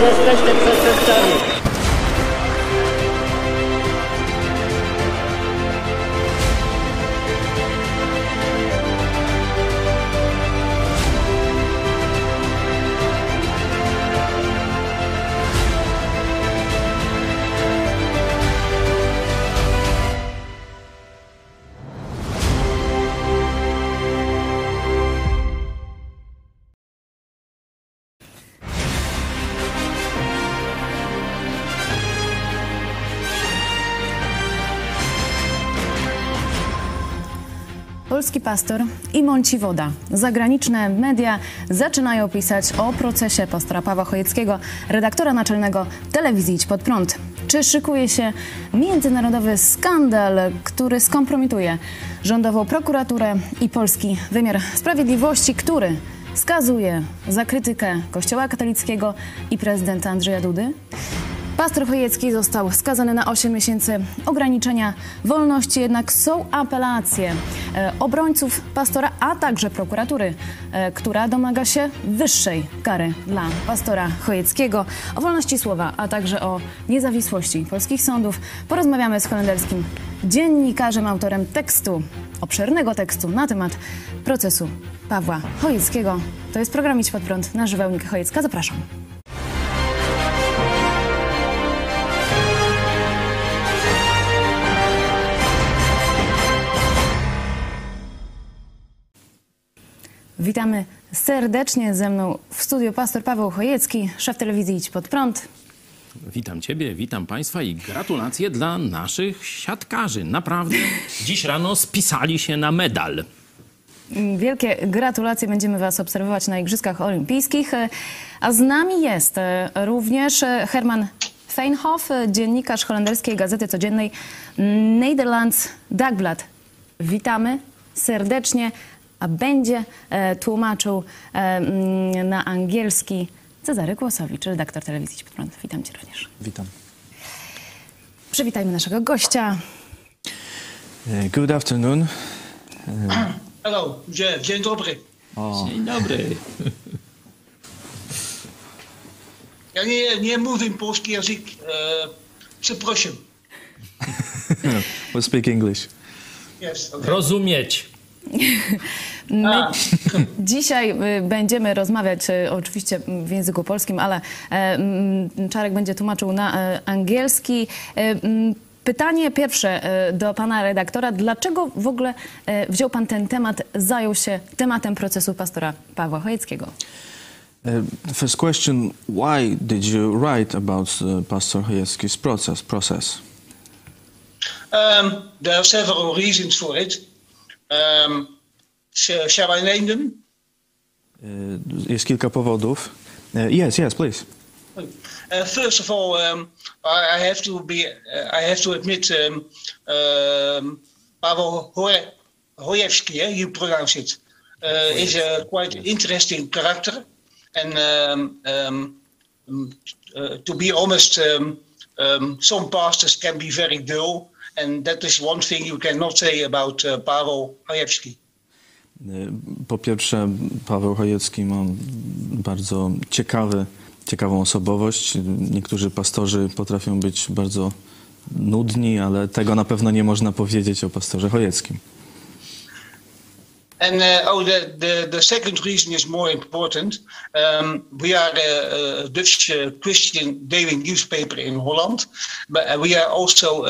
Jesteście przestępcami. Polski pastor i Mąciwoda. Zagraniczne media zaczynają pisać o procesie pastora Pawła Chojeckiego, redaktora naczelnego telewizji Idź Pod Prąd. Czy szykuje się międzynarodowy skandal, który skompromituje rządową prokuraturę i polski wymiar sprawiedliwości, który skazuje za krytykę Kościoła katolickiego i prezydenta Andrzeja Dudy? Pastor Chojecki został skazany na 8 miesięcy ograniczenia wolności, jednak są apelacje obrońców pastora, a także prokuratury, która domaga się wyższej kary dla pastora Chojeckiego. O wolności słowa, a także o niezawisłości polskich sądów porozmawiamy z holenderskim dziennikarzem, autorem tekstu, obszernego tekstu na temat procesu Pawła Chojeckiego. To jest program Idź Pod Prąd na żywo. Monika Chojecka, zapraszam. Witamy serdecznie, ze mną w studiu pastor Paweł Chojecki, szef telewizji Idź Pod Prąd. Witam Ciebie, witam Państwa i gratulacje dla naszych siatkarzy. Naprawdę dziś rano spisali się na medal. Wielkie gratulacje, będziemy Was obserwować na Igrzyskach Olimpijskich. A z nami jest również Herman Feinhof, dziennikarz holenderskiej gazety codziennej Nederlands Dagblad. Witamy serdecznie. A będzie tłumaczył na angielski Cezary Kłosowicz, redaktor telewizji Idź Pod Prąd. Witam Cię również. Witam. Przywitajmy naszego gościa. Good afternoon. Hello, dzień dobry. Dzień dobry. Ja nie mówię polski język, przepraszam. We'll speak English. Yes, okay. Rozumieć. My dzisiaj będziemy rozmawiać oczywiście w języku polskim, ale Czarek będzie tłumaczył na angielski. Pytanie pierwsze do pana redaktora. Dlaczego w ogóle wziął pan ten temat, zajął się tematem procesu pastora Pawła Chojeckiego? The first question, why did you write about Pastor Chojecki's process? There are several reasons for it. Shall I name them? Jest kilka powodów. Yes, please. First of all, I have to admit, Paweł Chojecki, you pronounce it, is a quite interesting character, and to be honest, some pastors can be very dull, and that is one thing you cannot say about Paweł Chojecki. Po pierwsze, Paweł Chojecki ma bardzo ciekawą osobowość. Niektórzy pastorzy potrafią być bardzo nudni, ale tego na pewno nie można powiedzieć o pastorze Chojeckim. And the second reason is more important. We are a Dutch Christian daily newspaper in Holland, but we are also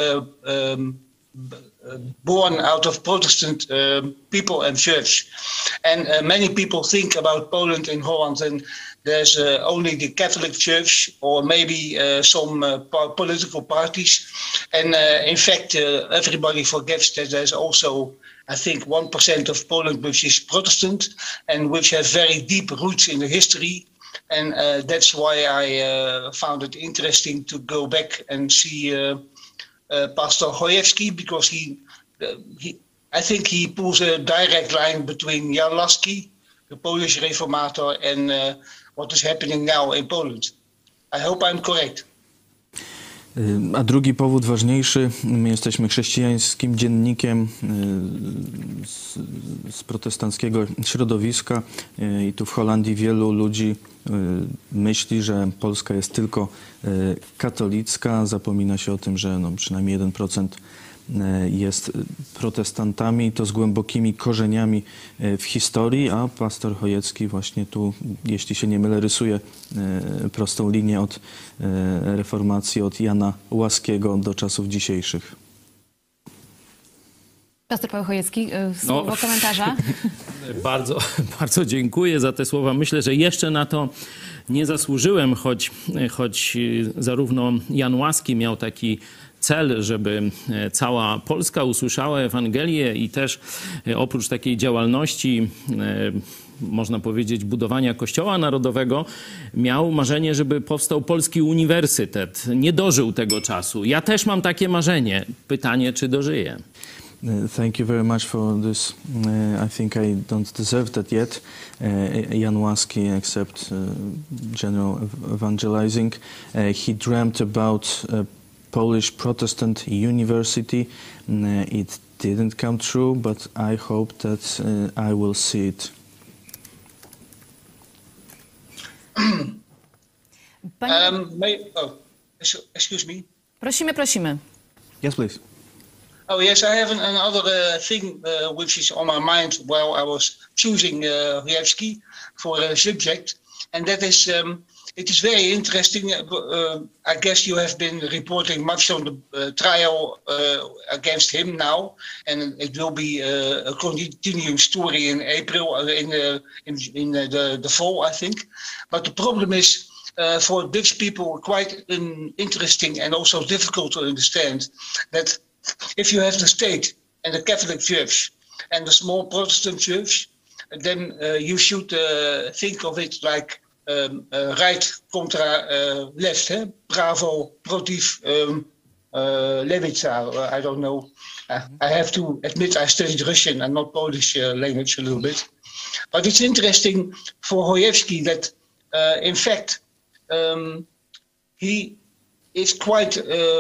born out of Protestant people and church. And many people think about Poland and Holland, and there's only the Catholic Church or maybe some political parties. And in fact, everybody forgets that there's also, I think, 1% of Poland which is Protestant and which have very deep roots in the history. And that's why I found it interesting to go back and see Pastor Chojecki, because I think he pulls a direct line between Jan Laski, the Polish reformator, and what is happening now in Poland. I hope I'm correct. A drugi powód ważniejszy, my jesteśmy chrześcijańskim dziennikiem z protestanckiego środowiska i tu w Holandii wielu ludzi myśli, że Polska jest tylko katolicka. Zapomina się o tym, że przynajmniej 1% jest protestantami, to z głębokimi korzeniami w historii, a pastor Chojecki właśnie tu, jeśli się nie mylę, rysuje prostą linię od reformacji, od Jana Łaskiego do czasów dzisiejszych. Pastor Paweł Chojecki, słowo komentarza. Bardzo dziękuję za te słowa. Myślę, że jeszcze na to nie zasłużyłem, choć zarówno Jan Łaski miał taki cel, żeby cała Polska usłyszała Ewangelię i też oprócz takiej działalności, można powiedzieć, budowania Kościoła Narodowego, miał marzenie, żeby powstał Polski Uniwersytet. Nie dożył tego czasu. Ja też mam takie marzenie. Pytanie, czy dożyję? Thank you very much for this. I think I don't deserve that yet. Jan Łaski, except general evangelizing, he dreamt about Polish Protestant University. It didn't come true, but I hope that I will see it. Excuse me. Prosimy. Yes, please. Oh yes, I have another thing which is on my mind while I was choosing Chojecki for a subject, and that is it is very interesting. I guess you have been reporting much on the trial against him now, and it will be a continuing story in April, in the fall, I think. But the problem is, for Dutch people, quite interesting and also difficult to understand that if you have the state and the Catholic Church and the small Protestant Church, then you should think of it like right contra left, eh? Bravo, Protiv, Lewica. I don't know. I have to admit I studied Russian and not Polish language a little bit. But it's interesting for Chojecki that, in fact, he is quite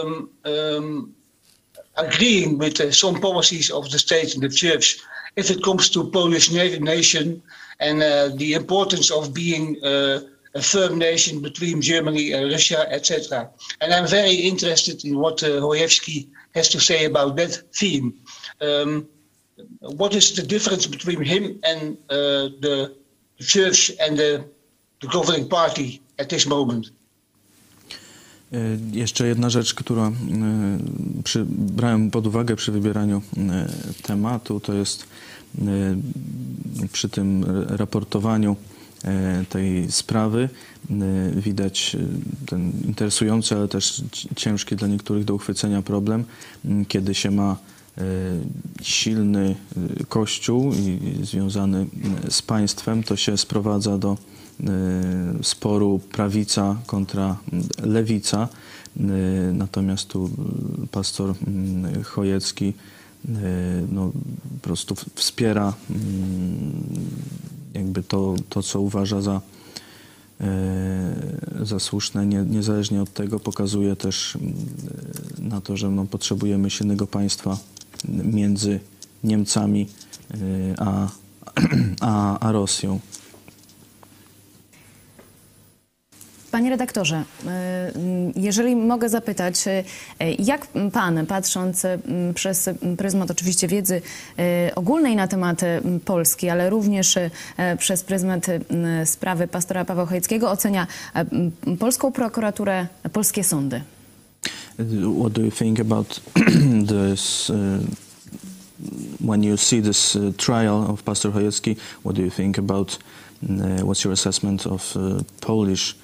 agreeing with some policies of the state and the church if it comes to Polish nation and the importance of being a firm nation between Germany and Russia, etc. And I'm very interested in what Chojecki has to say about that theme. What is the difference between him and the church and the governing party at this moment? Jeszcze jedna rzecz, którą brałem pod uwagę przy wybieraniu tematu, to jest przy tym raportowaniu tej sprawy widać ten interesujący, ale też ciężki dla niektórych do uchwycenia problem, kiedy się ma silny kościół i związany z państwem, to się sprowadza do sporu prawica kontra lewica. Natomiast tu pastor Chojecki po prostu wspiera jakby to co uważa za słuszne, niezależnie od tego pokazuje też na to, że potrzebujemy silnego państwa między Niemcami a Rosją. Panie redaktorze, jeżeli mogę zapytać, jak pan, patrząc przez pryzmat oczywiście wiedzy ogólnej na temat Polski, ale również przez pryzmat sprawy pastora Pawła Chojeckiego, ocenia polską prokuraturę, polskie sądy? What do you think about this, when you see this trial of Pastor Chojecki, what do you think about, what's your assessment of Polish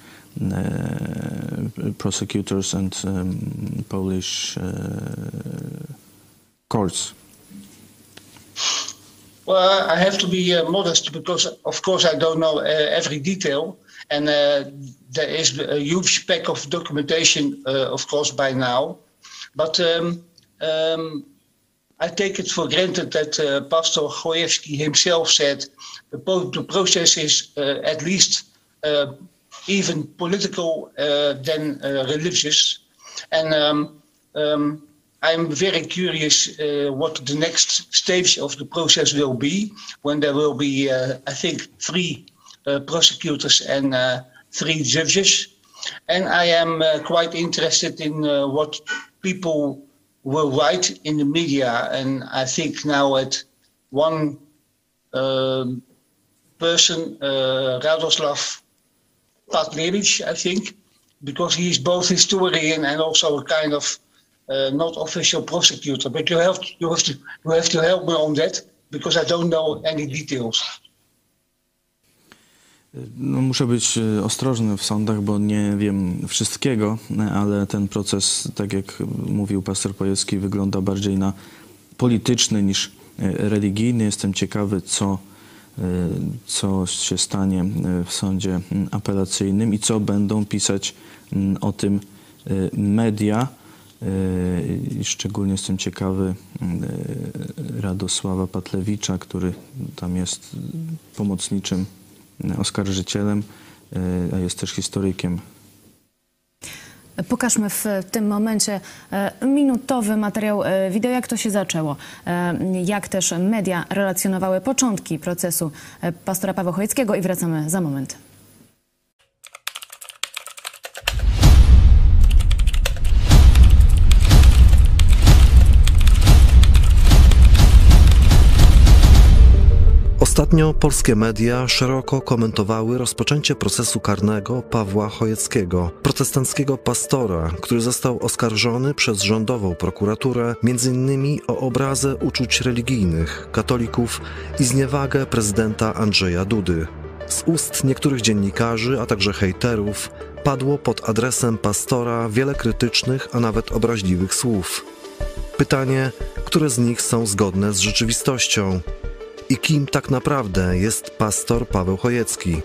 prosecutors and Polish courts? Well, I have to be modest because, of course, I don't know every detail, and there is a huge pack of documentation, of course, by now. But I take it for granted that Pastor Chojecki himself said the process is at least even political than religious. And I'm very curious what the next stage of the process will be, when there will be, I think, 3 prosecutors and 3 judges. And I am quite interested in what people will write in the media. And I think now at one person, Radoslav Padlevich, I think, because he is both historian and also a kind of not official prosecutor. But you have to help me on that, because I don't know any details. No, muszę być ostrożny w sądach, bo nie wiem wszystkiego, ale ten proces, tak jak mówił pastor Pojecki, wygląda bardziej na polityczny niż religijny. Jestem ciekawy, co się stanie w sądzie apelacyjnym i co będą pisać o tym media. I szczególnie jestem ciekawy Radosława Patlewicza, który tam jest pomocniczym oskarżycielem, a jest też historykiem. Pokażmy w tym momencie minutowy materiał wideo, jak to się zaczęło, jak też media relacjonowały początki procesu pastora Pawła Chojeckiego i wracamy za moment. Ostatnio polskie media szeroko komentowały rozpoczęcie procesu karnego Pawła Chojeckiego, protestanckiego pastora, który został oskarżony przez rządową prokuraturę m.in. o obrazę uczuć religijnych katolików i zniewagę prezydenta Andrzeja Dudy. Z ust niektórych dziennikarzy, a także hejterów padło pod adresem pastora wiele krytycznych, a nawet obraźliwych słów. Pytanie, które z nich są zgodne z rzeczywistością? I kim tak naprawdę jest pastor Paweł Chojecki?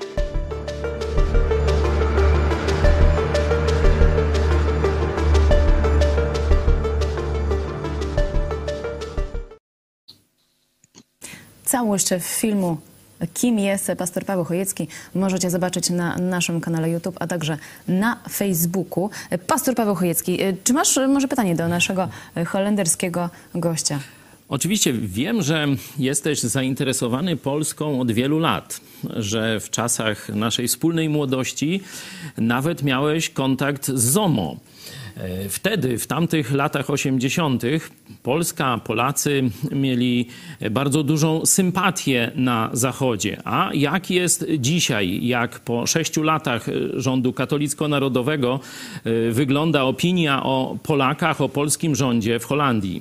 Całość filmu Kim jest pastor Paweł Chojecki możecie zobaczyć na naszym kanale YouTube, a także na Facebooku. Pastor Paweł Chojecki, czy masz może pytanie do naszego holenderskiego gościa? Oczywiście wiem, że jesteś zainteresowany Polską od wielu lat, że w czasach naszej wspólnej młodości nawet miałeś kontakt z ZOMO. Wtedy, w tamtych latach 80. Polska, Polacy mieli bardzo dużą sympatię na Zachodzie. A jak jest dzisiaj, jak po 6 latach rządu katolicko-narodowego wygląda opinia o Polakach, o polskim rządzie w Holandii?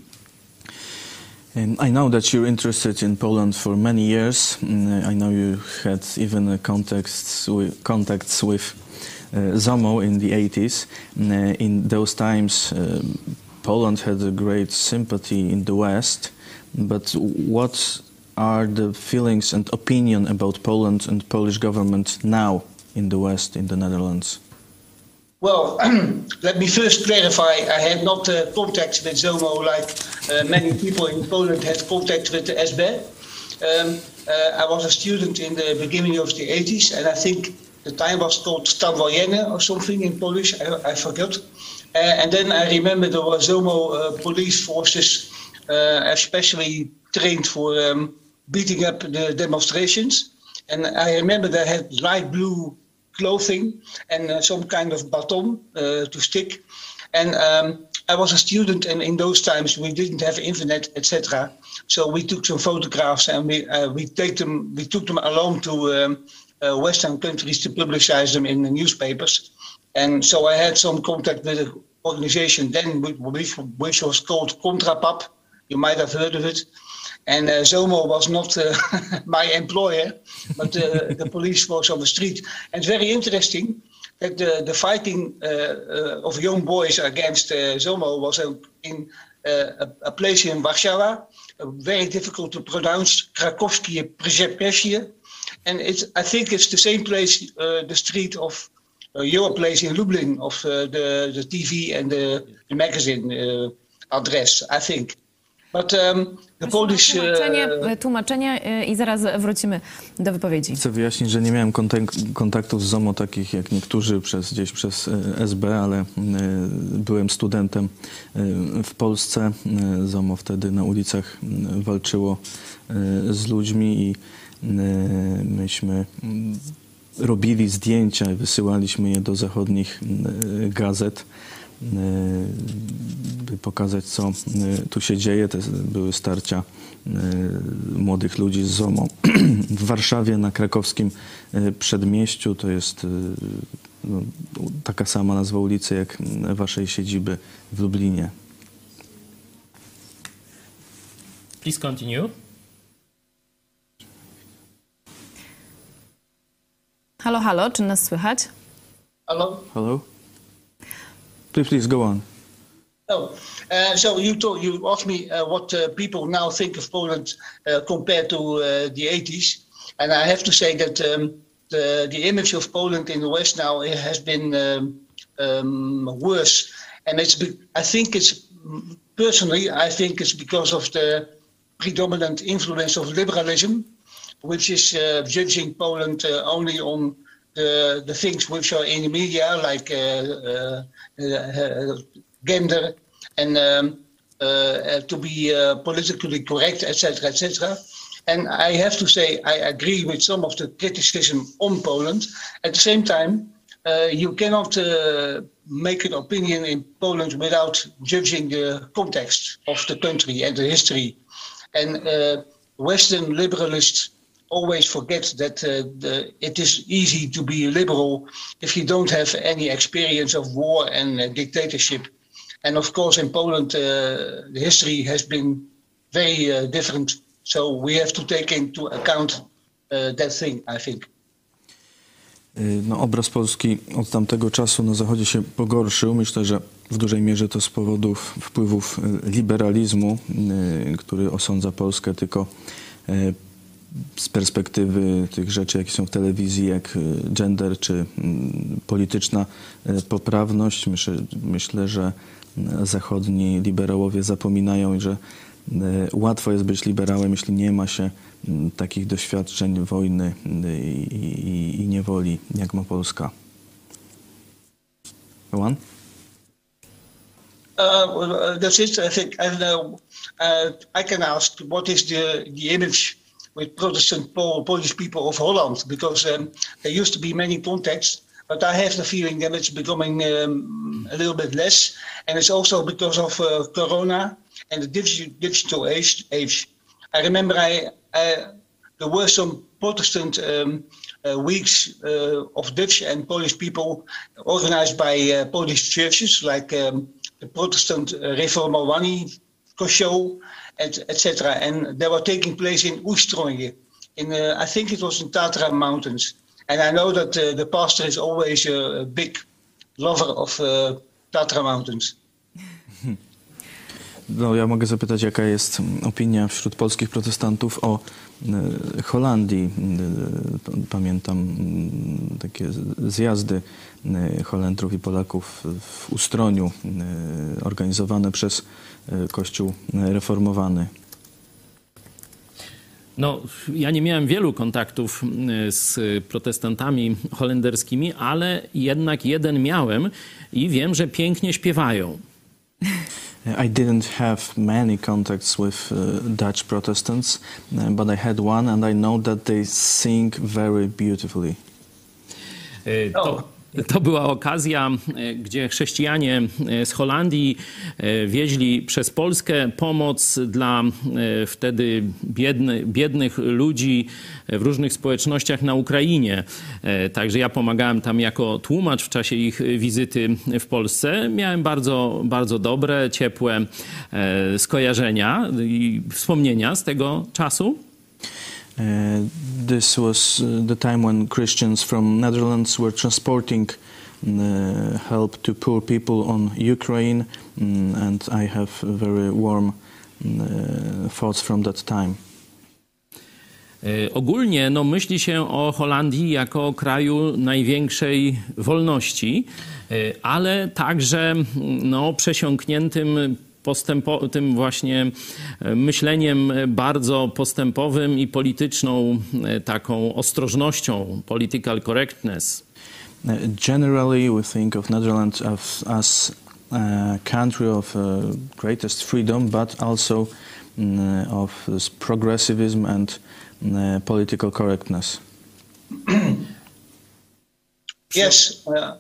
I know that you're interested in Poland for many years. I know you had even contacts with ZOMO in the 80s. In those times, Poland had a great sympathy in the West. But what are the feelings and opinion about Poland and Polish government now in the West, in the Netherlands? Well, let me first clarify, I had not contact with ZOMO like many people in Poland had contact with the SB. I was a student in the beginning of the 80s, and I think the time was called Stan Wojenne or something in Polish, I forgot. And then I remember there were ZOMO police forces, especially trained for beating up the demonstrations. And I remember they had light blue clothing and some kind of baton to stick. And I was a student, and in those times we didn't have internet, etc. So we took some photographs and we took them along to Western countries to publicize them in the newspapers. And so I had some contact with an organization then which was called Contrapap. You might have heard of it. And ZOMO was not my employer, but the police force on the street. And it's very interesting that the fighting of young boys against ZOMO was in a place in Warsaw, very difficult to pronounce, Krakowskie Przeprzesie. And I think it's the same place, the street of your place in Lublin, of the TV and the magazine address, I think. But the Polish... Tłumaczenie i zaraz wrócimy do wypowiedzi. Chcę wyjaśnić, że nie miałem kontaktów z ZOMO takich jak niektórzy gdzieś przez SB, ale byłem studentem w Polsce. ZOMO wtedy na ulicach walczyło z ludźmi i myśmy robili zdjęcia i wysyłaliśmy je do zachodnich gazet, by pokazać, co tu się dzieje. To były starcia młodych ludzi z ZOMO w Warszawie na krakowskim przedmieściu. To jest taka sama nazwa ulicy jak waszej siedziby w Lublinie. Please continue. Halo, halo, czy nas słychać? Hello? Hello? Please go on. So you asked me what people now think of Poland compared to the 80s. And I have to say that the image of Poland in the West now has been worse. And I think it's because of the predominant influence of liberalism, which is judging Poland only on the things which are in the media, like gender and to be politically correct, etc., etc. And I have to say I agree with some of the criticism on Poland. At the same time, you cannot make an opinion in Poland without judging the context of the country and the history. And Western liberalists always forget that it is easy to be liberal if you don't have any experience of war and dictatorship. And of course, in Poland, the history has been very different. So we have to take into account that thing, I think. No, obraz Polski od tamtego czasu na Zachodzie się pogorszył. Myślę, że w dużej mierze to z powodów wpływów liberalizmu, który osądza Polskę tylko z perspektywy tych rzeczy, jakie są w telewizji, jak gender czy polityczna poprawność. Myślę, że zachodni liberałowie zapominają, że łatwo jest być liberałem, jeśli nie ma się takich doświadczeń wojny i niewoli, jak ma Polska. Go on? That's it. I think I can ask what is the image with Protestant Polish people of Holland, because there used to be many contacts, but I have the feeling that it's becoming a little bit less, and it's also because of Corona and the digital age. I remember there were some Protestant weeks of Dutch and Polish people organized by Polish churches, like the Protestant Reformowani Kościół, etc. And they were taking place in Oostronje, I think it was in Tatra Mountains. And I know that the pastor is always a big lover of Tatra Mountains. No, ja mogę zapytać, jaka jest opinia wśród polskich protestantów o Holandii. Pamiętam takie zjazdy Holendrów i Polaków w Ustroniu, organizowane przez Kościół Reformowany. No, ja nie miałem wielu kontaktów z protestantami holenderskimi, ale jednak jeden miałem i wiem, że pięknie śpiewają. I didn't have many contacts with Dutch Protestants, but I had one and I know that they sing very beautifully. To była okazja, gdzie chrześcijanie z Holandii wieźli przez Polskę pomoc dla wtedy biednych ludzi w różnych społecznościach na Ukrainie. Także ja pomagałem tam jako tłumacz w czasie ich wizyty w Polsce. Miałem bardzo, bardzo dobre, ciepłe skojarzenia i wspomnienia z tego czasu. This was the time when Christians from Netherlands were transporting help to poor people on Ukraine, and I have very warm thoughts from that time. Ogólnie myśli się o Holandii jako kraju największej wolności, ale także przesiąkniętym tym właśnie myśleniem bardzo postępowym i polityczną taką ostrożnością, political correctness. Generally, we think of Netherlands as a country of greatest freedom, but also of this progressivism and political correctness. Yes.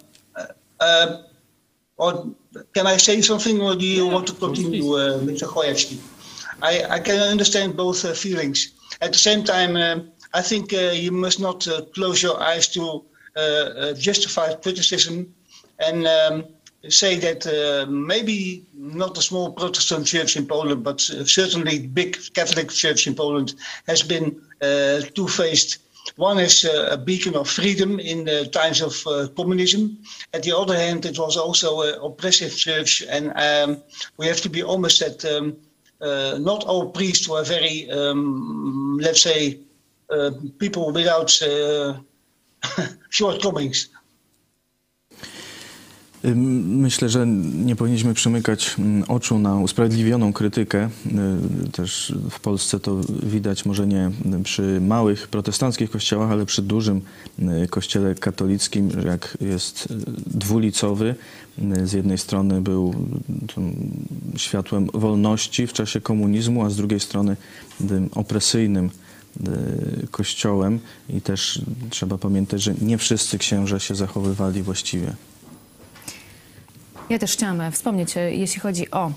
Or can I say something, or do you want to continue, Mr. Chojewski? I can understand both feelings. At the same time, I think you must not close your eyes to justified criticism and say that maybe not a small Protestant church in Poland, but certainly big Catholic church in Poland has been two-faced. One is a beacon of freedom in the times of communism. At the other hand, it was also an oppressive church, and we have to be honest that not all priests were very, let's say, people without shortcomings. Myślę, że nie powinniśmy przymykać oczu na usprawiedliwioną krytykę. Też w Polsce to widać może nie przy małych protestanckich kościołach, ale przy dużym kościele katolickim, jak jest dwulicowy. Z jednej strony był światłem wolności w czasie komunizmu, a z drugiej strony tym opresyjnym kościołem. I też trzeba pamiętać, że nie wszyscy księża się zachowywali właściwie. Ja też chciałam wspomnieć, jeśli chodzi o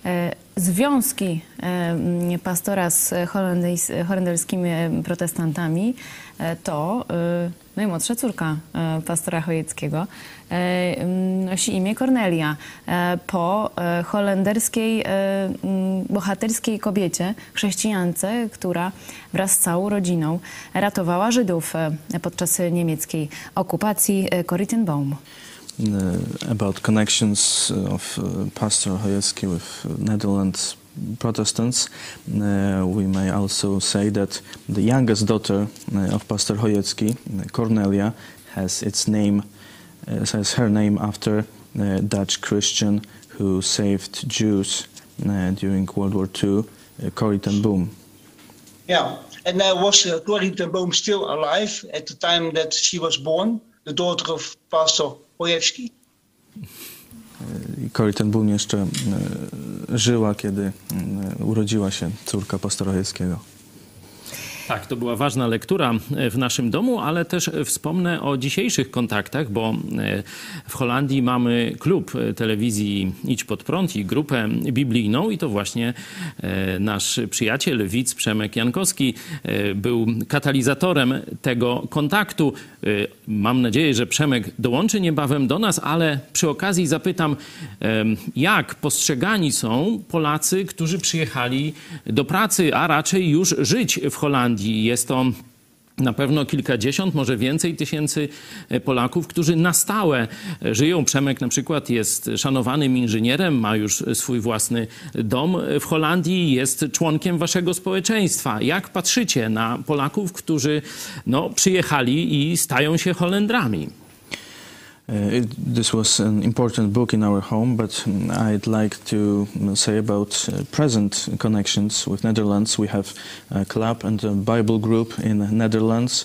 związki pastora z holenderskimi protestantami, to najmłodsza córka pastora Chojeckiego nosi imię Kornelia. Po holenderskiej bohaterskiej kobiecie, chrześcijance, która wraz z całą rodziną ratowała Żydów podczas niemieckiej okupacji, Corrie ten Boom. About connections of Pastor Chojecki with Netherlands Protestants, we may also say that the youngest daughter of Pastor Chojecki, Cornelia, has her name after a Dutch Christian who saved Jews during World War II, Corrie ten Boom. Yeah, and was Corrie ten Boom still alive at the time that she was born, the daughter of Pastor Chojecki? Corrie ten Boom jeszcze żyła, kiedy urodziła się córka pastora Chojeckiego. Tak, to była ważna lektura w naszym domu, ale też wspomnę o dzisiejszych kontaktach, bo w Holandii mamy klub telewizji Idź Pod Prąd i grupę biblijną i to właśnie nasz przyjaciel, widz Przemek Jankowski był katalizatorem tego kontaktu. Mam nadzieję, że Przemek dołączy niebawem do nas, ale przy okazji zapytam, jak postrzegani są Polacy, którzy przyjechali do pracy, a raczej już żyć w Holandii. Jest to na pewno kilkadziesiąt, może więcej tysięcy Polaków, którzy na stałe żyją. Przemek na przykład jest szanowanym inżynierem, ma już swój własny dom w Holandii, jest członkiem waszego społeczeństwa. Jak patrzycie na Polaków, którzy przyjechali i stają się Holendrami? This was an important book in our home, but I'd like to say about present connections with Netherlands. We have a club and a Bible group in Netherlands,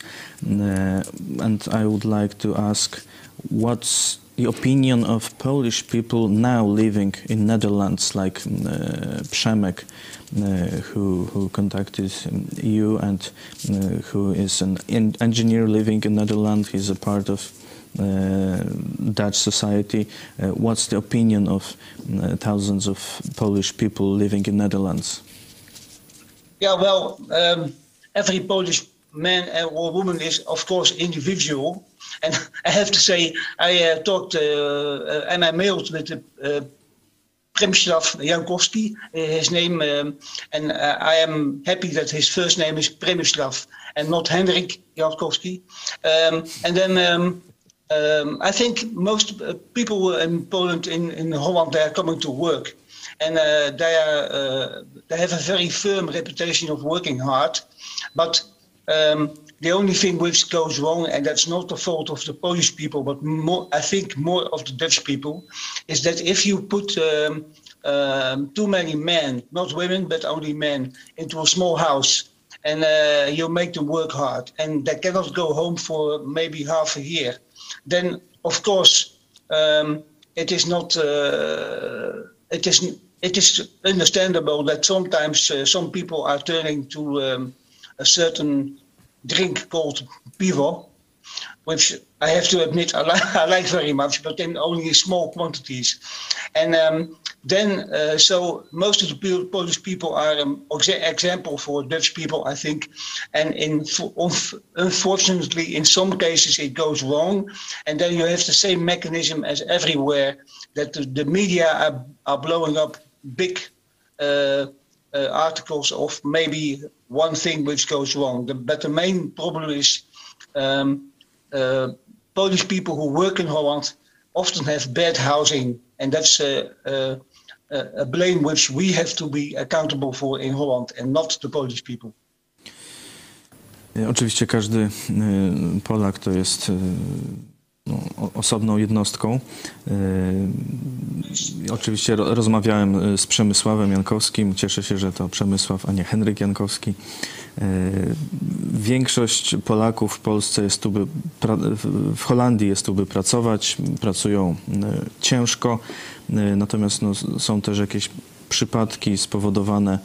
and I would like to ask, what's the opinion of Polish people now living in Netherlands, like Przemek, who contacted you and who is an engineer living in Netherlands. He's a part of Dutch society. What's the opinion of thousands of Polish people living in Netherlands? Yeah, well, every Polish man or woman is, of course, individual. And I have to say, I talked and I mailed with Przemysław Jankowski, his name, and I am happy that his first name is Przemysław and not Henrik Jankowski. And then I think most people in Poland, in Holland, they are coming to work, and they have a very firm reputation of working hard. But the only thing which goes wrong, and that's not the fault of the Polish people, but I think more of the Dutch people, is that if you put too many men, not women, but only men, into a small house. And you make them work hard. And they cannot go home for maybe half a year. Then, of course, it is not... It is understandable that sometimes some people are turning to a certain drink called pivo, which I have to admit I like very much, but in only small quantities. And so most of the Polish people are an example for Dutch people, I think. And unfortunately, in some cases, it goes wrong. And then you have the same mechanism as everywhere, that the media are blowing up big articles of maybe one thing which goes wrong. But the main problem is Polish people who work in Holland often have bad housing. And that's a blame which we have to be accountable for in Holland and not the Polish people. Oczywiście każdy Polak to jest osobną jednostką. Oczywiście rozmawiałem z Przemysławem Jankowskim. Cieszę się, że to Przemysław, a nie Henryk Jankowski. Większość Polaków w Polsce jest tu, w Holandii jest tu, by pracować. Pracują ciężko. Natomiast są też jakieś przypadki spowodowane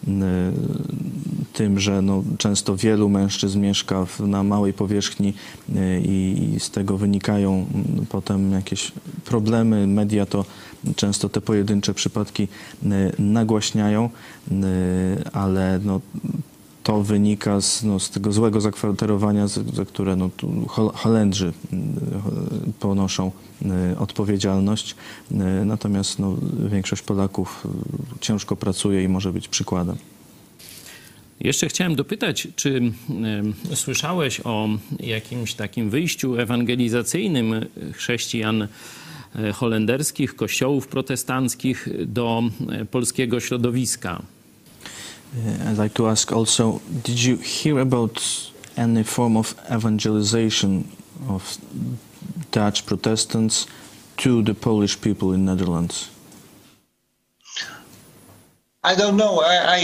tym, że często wielu mężczyzn mieszka na małej powierzchni i z tego wynikają potem jakieś problemy. Media to często te pojedyncze przypadki nagłaśniają, ale to wynika z tego złego zakwaterowania, za które Holendrzy ponoszą odpowiedzialność. Natomiast większość Polaków ciężko pracuje i może być przykładem. Jeszcze chciałem dopytać, czy słyszałeś o jakimś takim wyjściu ewangelizacyjnym chrześcijan holenderskich, kościołów protestanckich do polskiego środowiska? I'd like to ask also, did you hear about any form of evangelization of Dutch Protestants to the Polish people in Netherlands? I don't know.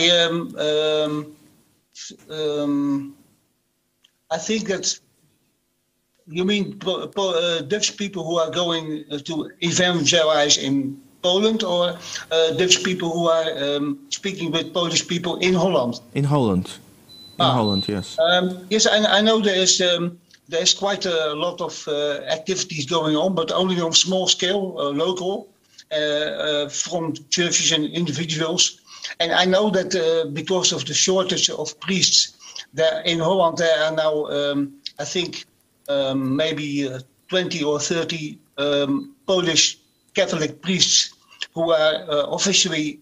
I think that you mean Dutch people who are going to evangelize in Poland, or Dutch people who are speaking with Polish people in Holland? In Holland. In Holland, yes. Yes, I know there's quite a lot of activities going on, but only on small scale, local, from churches and individuals. And I know that because of the shortage of priests, there in Holland there are now, I think, maybe 20 or 30 Polish Catholic priests who are officially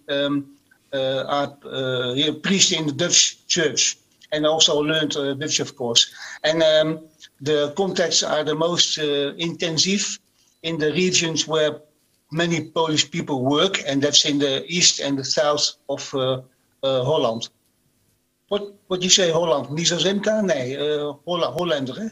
priests in the Dutch church, and also learned Dutch, of course. And the contacts are the most intensive in the regions where many Polish people work, and that's in the east and the south of Holland. What do you say, Holland? Nizozemka? Nee, Hollander, hè?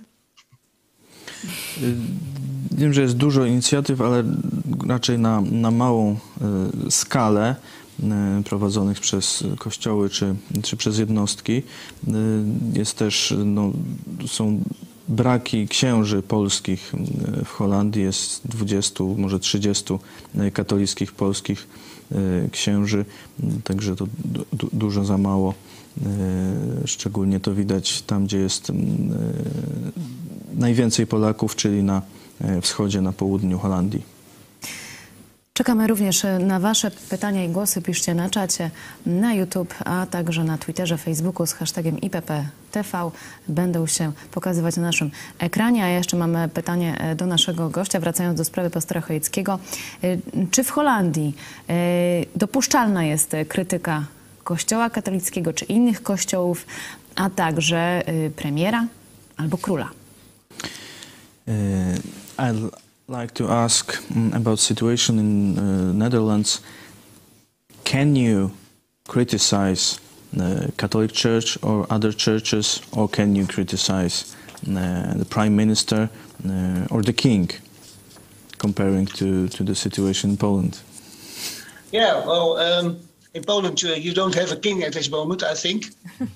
Wiem, że jest dużo inicjatyw, ale raczej na małą skalę prowadzonych przez kościoły czy przez jednostki. Jest też, są braki księży polskich w Holandii. Jest 20, może 30 katolickich polskich księży, także to dużo za mało. Szczególnie to widać tam, gdzie jest najwięcej Polaków, czyli na wschodzie, na południu Holandii. Czekamy również na Wasze pytania i głosy. Piszcie na czacie, na YouTube, a także na Twitterze, Facebooku z hashtagiem IPPTV. Będą się pokazywać na naszym ekranie. A jeszcze mamy pytanie do naszego gościa, wracając do sprawy pastora Chojeckiego. Czy w Holandii dopuszczalna jest krytyka Kościoła katolickiego czy innych kościołów, a także premiera albo króla? I'd like to ask about situation in Netherlands. Can you criticize the Catholic Church or other churches, or can you criticize the Prime Minister or the King, comparing to the situation in Poland? Yeah, well, in Poland you don't have a king at this moment, I think.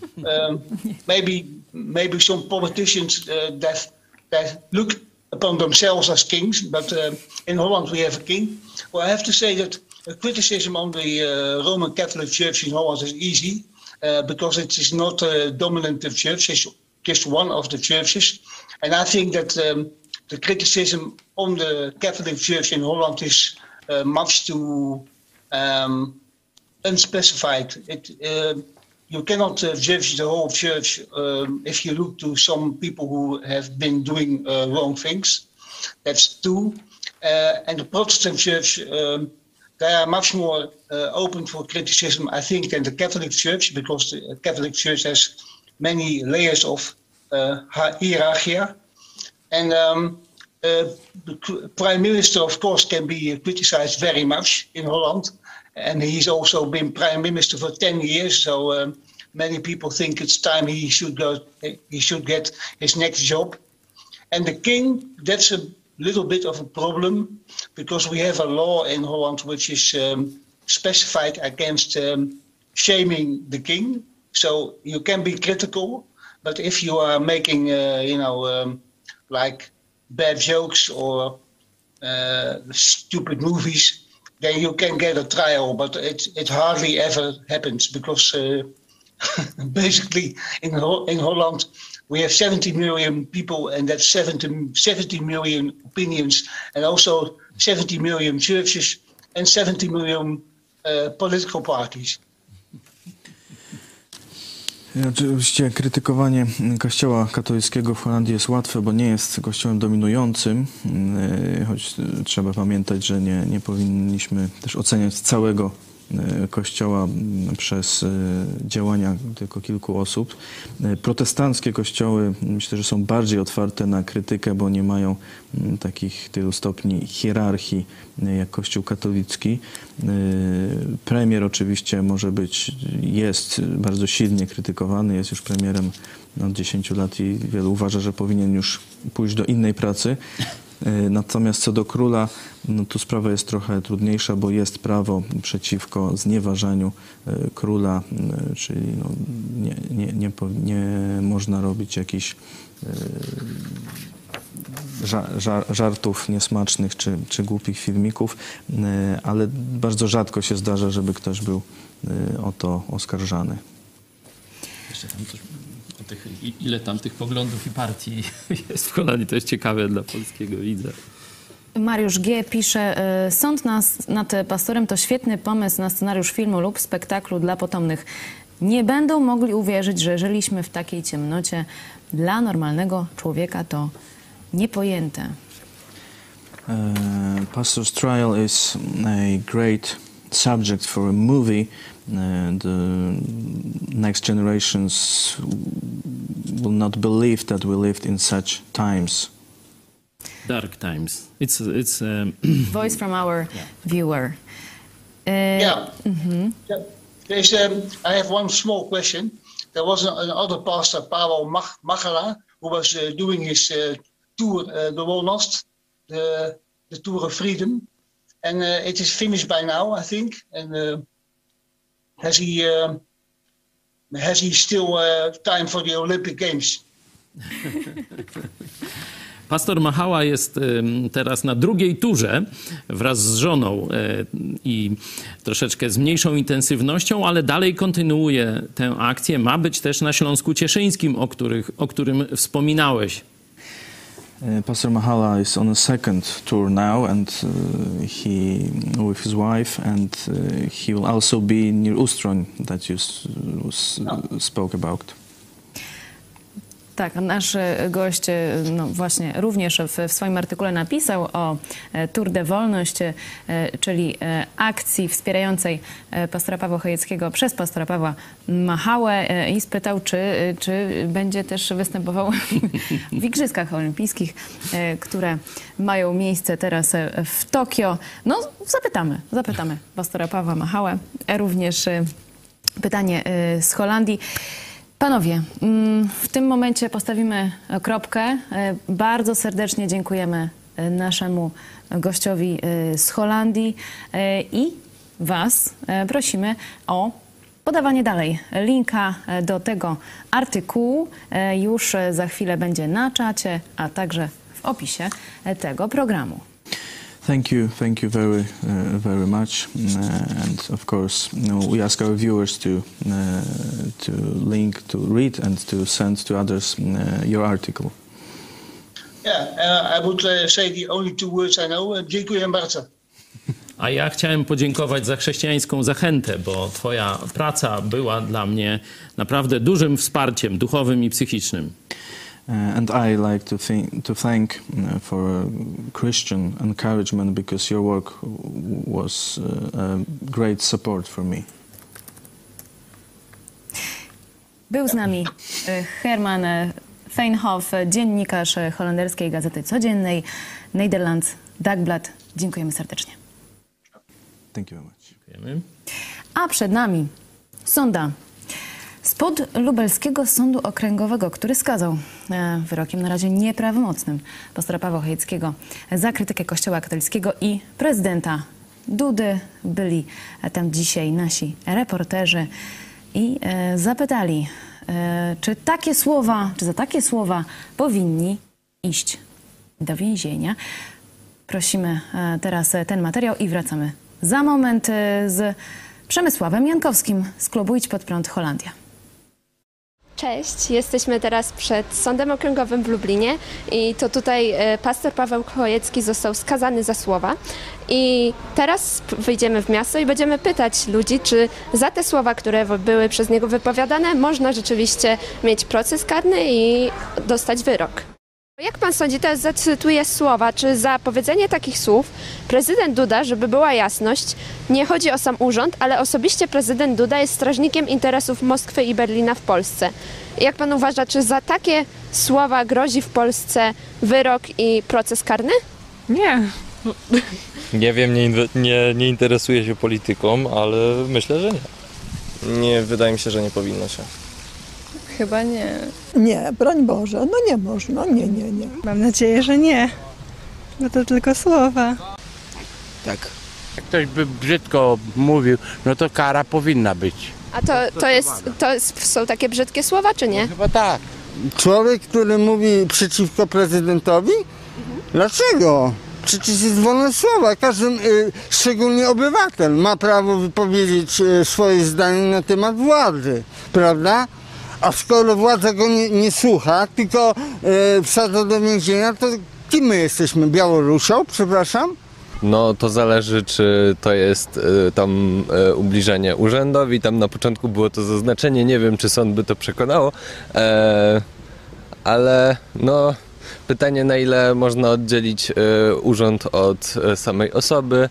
Maybe some politicians that look upon themselves as kings, but in Holland we have a king. Well, I have to say that criticism on the Roman Catholic Church in Holland is easy because it is not a dominant church, it's just one of the churches. And I think that the criticism on the Catholic Church in Holland is much too unspecified. You cannot judge the whole church if you look to some people who have been doing wrong things. That's two. And the Protestant church, they are much more open for criticism, I think, than the Catholic Church, because the Catholic Church has many layers of hierarchy. And the Prime Minister, of course, can be criticized very much in Holland. And he's also been Prime Minister for 10 years, so many people think it's time he should get his next job. And the king, that's a little bit of a problem, because we have a law in Holland which is specified against shaming the king. So you can be critical, but if you are making, like bad jokes or stupid movies, then you can get a trial, but it hardly ever happens because basically in Holland we have 70 million people, and that's 70 million opinions, and also 70 million churches and 70 million political parties. Oczywiście krytykowanie Kościoła katolickiego w Holandii jest łatwe, bo nie jest kościołem dominującym, choć trzeba pamiętać, że nie powinniśmy też oceniać całego Kościoła przez działania tylko kilku osób. Protestanckie kościoły, myślę, że są bardziej otwarte na krytykę, bo nie mają tylu stopni hierarchii jak Kościół katolicki. Premier oczywiście jest bardzo silnie krytykowany, jest już premierem od 10 lat i wielu uważa, że powinien już pójść do innej pracy. Natomiast co do króla, no tu sprawa jest trochę trudniejsza, bo jest prawo przeciwko znieważaniu króla, czyli no nie można robić jakichś żartów niesmacznych czy głupich filmików, ale bardzo rzadko się zdarza, żeby ktoś był o to oskarżany. Jeszcze tam coś o ile tam tych poglądów i partii jest w Holandii, to jest ciekawe dla polskiego widza. Mariusz G. pisze, sąd nad pastorem to świetny pomysł na scenariusz filmu lub spektaklu dla potomnych. Nie będą mogli uwierzyć, że żyliśmy w takiej ciemnocie. Dla normalnego człowieka to niepojęte. Pastor's trial is a great subject for a movie. The next generations will not believe that we lived in such times. Dark times. It's voice from our viewer. Yeah. There's, I have one small question. There was another pastor, Pavel Magala, who was doing his tour, the Walnost, the Tour of Freedom, and it is finished by now, I think. And has he still time for the Olympic Games? Pastor Magala jest teraz na drugiej turze wraz z żoną i troszeczkę z mniejszą intensywnością, ale dalej kontynuuje tę akcję. Ma być też na Śląsku Cieszyńskim, o którym wspominałeś. Pastor Magala is on a second tour now, and he with his wife, and he will also be near Ustroń that you spoke about. Tak, nasz gość właśnie również w swoim artykule napisał o Tour de Wolność, czyli akcji wspierającej pastora Pawła Chojeckiego przez pastora Pawła Magalę i spytał, czy będzie też występował w Igrzyskach Olimpijskich, które mają miejsce teraz w Tokio. No, zapytamy pastora Pawła Magalę. Również pytanie z Holandii. Panowie, w tym momencie postawimy kropkę. Bardzo serdecznie dziękujemy naszemu gościowi z Holandii i Was prosimy o podawanie dalej linka do tego artykułu. Już za chwilę będzie na czacie, a także w opisie tego programu. Thank you very much, and of course, we ask our viewers to link, to read, and to send to others your article. Yeah, I would say the only two words I know. Dziękuję bardzo. A ja chciałem podziękować za chrześcijańską zachętę, bo twoja praca była dla mnie naprawdę dużym wsparciem duchowym i psychicznym. And I like to thank for Christian encouragement, because your work was a great support for me. Był z nami Herman Feinhof, dziennikarz holenderskiej gazety codziennej Nederlands Dagblad. Dziękujemy serdecznie. Thank you very much. Dziękujemy. A przed nami sonda spod lubelskiego sądu okręgowego, który skazał wyrokiem na razie nieprawomocnym pastora Pawła Chojeckiego za krytykę Kościoła katolickiego i prezydenta Dudy. Byli tam dzisiaj nasi reporterzy i zapytali, czy za takie słowa powinni iść do więzienia. Prosimy teraz ten materiał i wracamy za moment z Przemysławem Jankowskim z klubu Idź Pod Prąd Holandia. Cześć, jesteśmy teraz przed Sądem Okręgowym w Lublinie i to tutaj pastor Paweł Chojecki został skazany za słowa. I teraz wyjdziemy w miasto i będziemy pytać ludzi, czy za te słowa, które były przez niego wypowiadane, można rzeczywiście mieć proces karny i dostać wyrok. Jak pan sądzi, teraz zacytuję słowa, czy za powiedzenie takich słów prezydent Duda, żeby była jasność, nie chodzi o sam urząd, ale osobiście prezydent Duda jest strażnikiem interesów Moskwy i Berlina w Polsce. Jak pan uważa, czy za takie słowa grozi w Polsce wyrok i proces karny? Nie. Nie wiem, nie interesuję się polityką, ale myślę, że nie. Nie, wydaje mi się, że nie powinno się. Chyba nie. Nie, broń Boże, no nie można, nie. Mam nadzieję, że nie. Bo to tylko słowa. Tak. Jak ktoś by brzydko mówił, no to kara powinna być. A są takie brzydkie słowa, czy nie? Chyba tak. Człowiek, który mówi przeciwko prezydentowi? Dlaczego? Przecież jest wolność słowa. Każdy, szczególnie obywatel, ma prawo wypowiedzieć swoje zdanie na temat władzy, prawda? A skoro władza go nie słucha, tylko wsadza do więzienia, to kim my jesteśmy? Białorusią, przepraszam? No to zależy, czy to jest tam ubliżenie urzędowi. Tam na początku było to zaznaczenie, nie wiem, czy sąd by to przekonało, ale no pytanie, na ile można oddzielić urząd od samej osoby.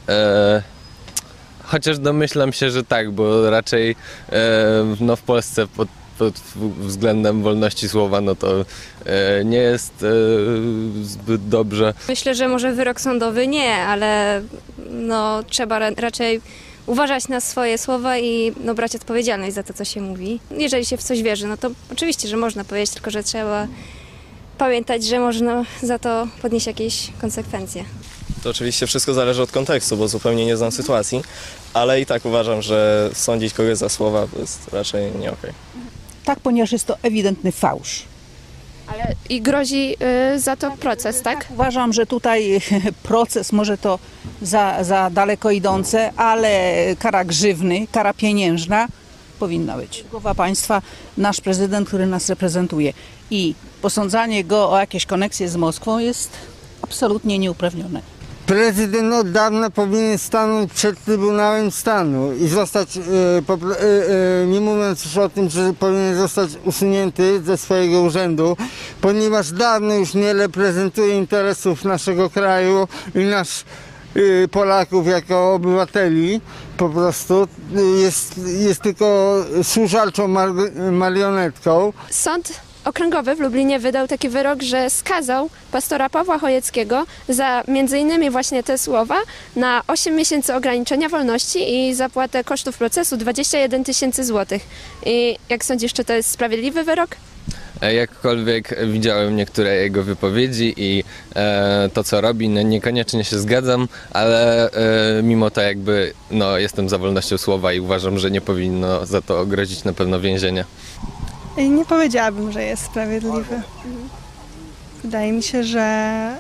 Chociaż domyślam się, że tak, bo raczej no w Polsce pod względem wolności słowa, no to nie jest zbyt dobrze. Myślę, że może wyrok sądowy nie, ale no, trzeba raczej uważać na swoje słowa i no, brać odpowiedzialność za to, co się mówi. Jeżeli się w coś wierzy, no to oczywiście, że można powiedzieć, tylko że trzeba pamiętać, że można za to ponieść jakieś konsekwencje. To oczywiście wszystko zależy od kontekstu, bo zupełnie nie znam sytuacji, ale i tak uważam, że sądzić kogoś za słowa to jest raczej nie okej. Tak, ponieważ jest to ewidentny fałsz. Ale i grozi za to proces, tak? Uważam, że tutaj proces może to za daleko idące, ale kara grzywny, kara pieniężna powinna być. Głowa państwa, nasz prezydent, który nas reprezentuje, i posądzanie go o jakieś koneksje z Moskwą jest absolutnie nieuprawnione. Prezydent od dawna powinien stanąć przed Trybunałem Stanu i zostać, nie mówiąc już o tym, że powinien zostać usunięty ze swojego urzędu, ponieważ dawno już nie reprezentuje interesów naszego kraju i Polaków jako obywateli. Po prostu jest tylko służalczą marionetką. Sąd Okręgowy w Lublinie wydał taki wyrok, że skazał pastora Pawła Chojeckiego za m.in. właśnie te słowa na 8 miesięcy ograniczenia wolności i zapłatę kosztów procesu 21 000 złotych. I jak sądzisz, czy to jest sprawiedliwy wyrok? Jakkolwiek widziałem niektóre jego wypowiedzi i to, co robi, no niekoniecznie się zgadzam, ale mimo to jakby jestem za wolnością słowa i uważam, że nie powinno za to grozić na pewno więzienie. Nie powiedziałabym, że jest sprawiedliwy. Wydaje mi się, że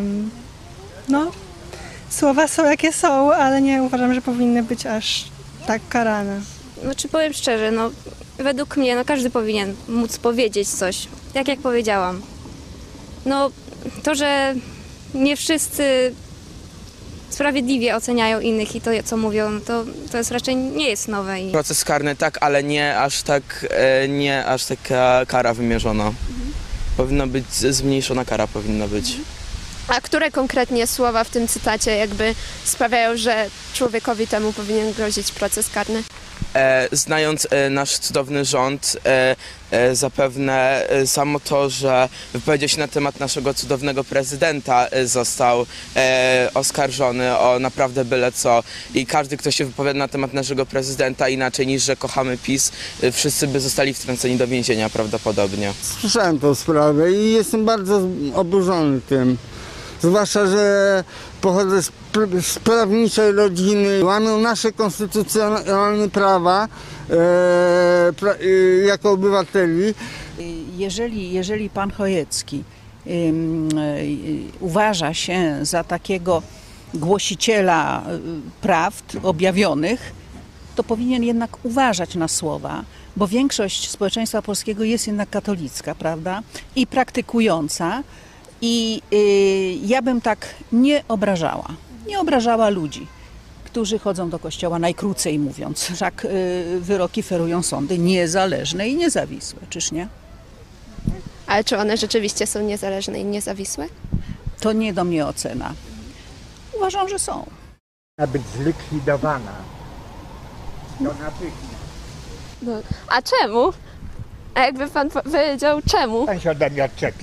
słowa są jakie są, ale nie uważam, że powinny być aż tak karane. Znaczy powiem szczerze, według mnie każdy powinien móc powiedzieć coś, tak jak powiedziałam. To, że nie wszyscy sprawiedliwie oceniają innych i to, co mówią, to jest raczej nie jest nowe. Proces karny tak, ale nie aż taka kara wymierzona. Powinna być zmniejszona kara, powinna być. A które konkretnie słowa w tym cytacie jakby sprawiają, że człowiekowi temu powinien grozić proces karny? Znając nasz cudowny rząd, zapewne samo to, że wypowiedział się na temat naszego cudownego prezydenta, został oskarżony o naprawdę byle co i każdy, kto się wypowiada na temat naszego prezydenta inaczej niż, że kochamy PiS, wszyscy by zostali wtrąceni do więzienia prawdopodobnie. Słyszałem tę sprawę i jestem bardzo oburzony tym. Zwłaszcza, że pochodzę z prawniczej rodziny, łamią nasze konstytucjonalne prawa jako obywateli. Jeżeli pan Chojecki uważa się za takiego głosiciela prawd objawionych, to powinien jednak uważać na słowa, bo większość społeczeństwa polskiego jest jednak katolicka, prawda? I praktykująca. I ja bym tak nie obrażała ludzi, którzy chodzą do kościoła, najkrócej mówiąc. Wszak wyroki ferują sądy niezależne i niezawisłe, czyż nie? Ale czy one rzeczywiście są niezależne i niezawisłe? To nie do mnie ocena. Uważam, że są. Ma być zlikwidowana. To natychmiast. A czemu? A jakby pan powiedział czemu? Pan się ode mnie odczepi.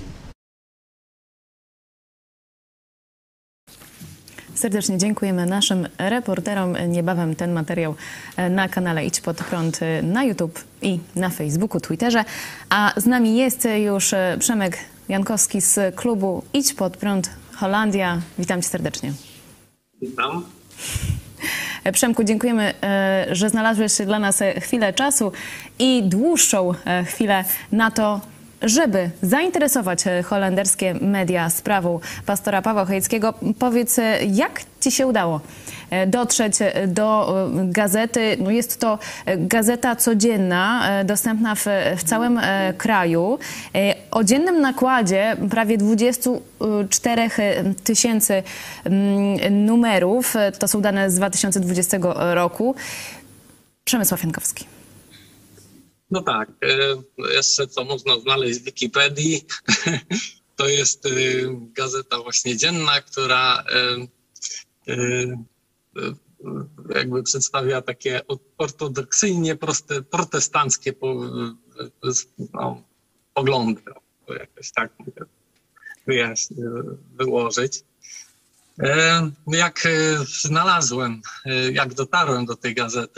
Serdecznie dziękujemy naszym reporterom. Niebawem ten materiał na kanale Idź Pod Prąd na YouTube i na Facebooku, Twitterze. A z nami jest już Przemek Jankowski z klubu Idź Pod Prąd Holandia. Witam cię serdecznie. Witam. Przemku, dziękujemy, że znalazłeś dla nas chwilę czasu i dłuższą chwilę na to, żeby zainteresować holenderskie media sprawą pastora Pawła Chojeckiego. Powiedz, jak ci się udało dotrzeć do gazety? Jest to gazeta codzienna, dostępna w całym kraju. O dziennym nakładzie prawie 24 000 numerów. To są dane z 2020 roku. Przemysław Jankowski. No tak, jeszcze co można znaleźć w Wikipedii, to jest gazeta właśnie dzienna, która jakby przedstawia takie ortodoksyjnie protestanckie poglądy, jakoś tak mogę wyłożyć. Jak znalazłem, jak dotarłem do tej gazety,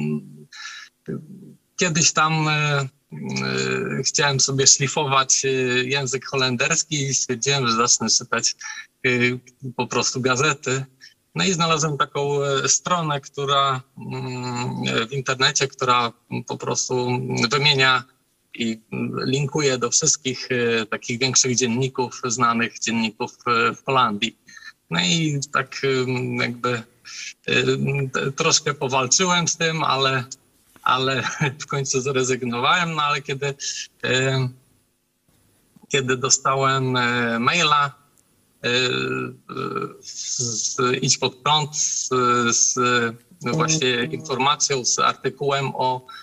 kiedyś tam chciałem sobie szlifować język holenderski i stwierdziłem, że zacznę czytać po prostu gazety. No i znalazłem taką stronę, która w internecie, która po prostu wymienia i linkuje do wszystkich takich większych dzienników, znanych dzienników w Holandii. No i tak jakby troszkę powalczyłem z tym, ale w końcu zrezygnowałem, no ale kiedy dostałem maila Idź Pod Prąd z właśnie informacją, z artykułem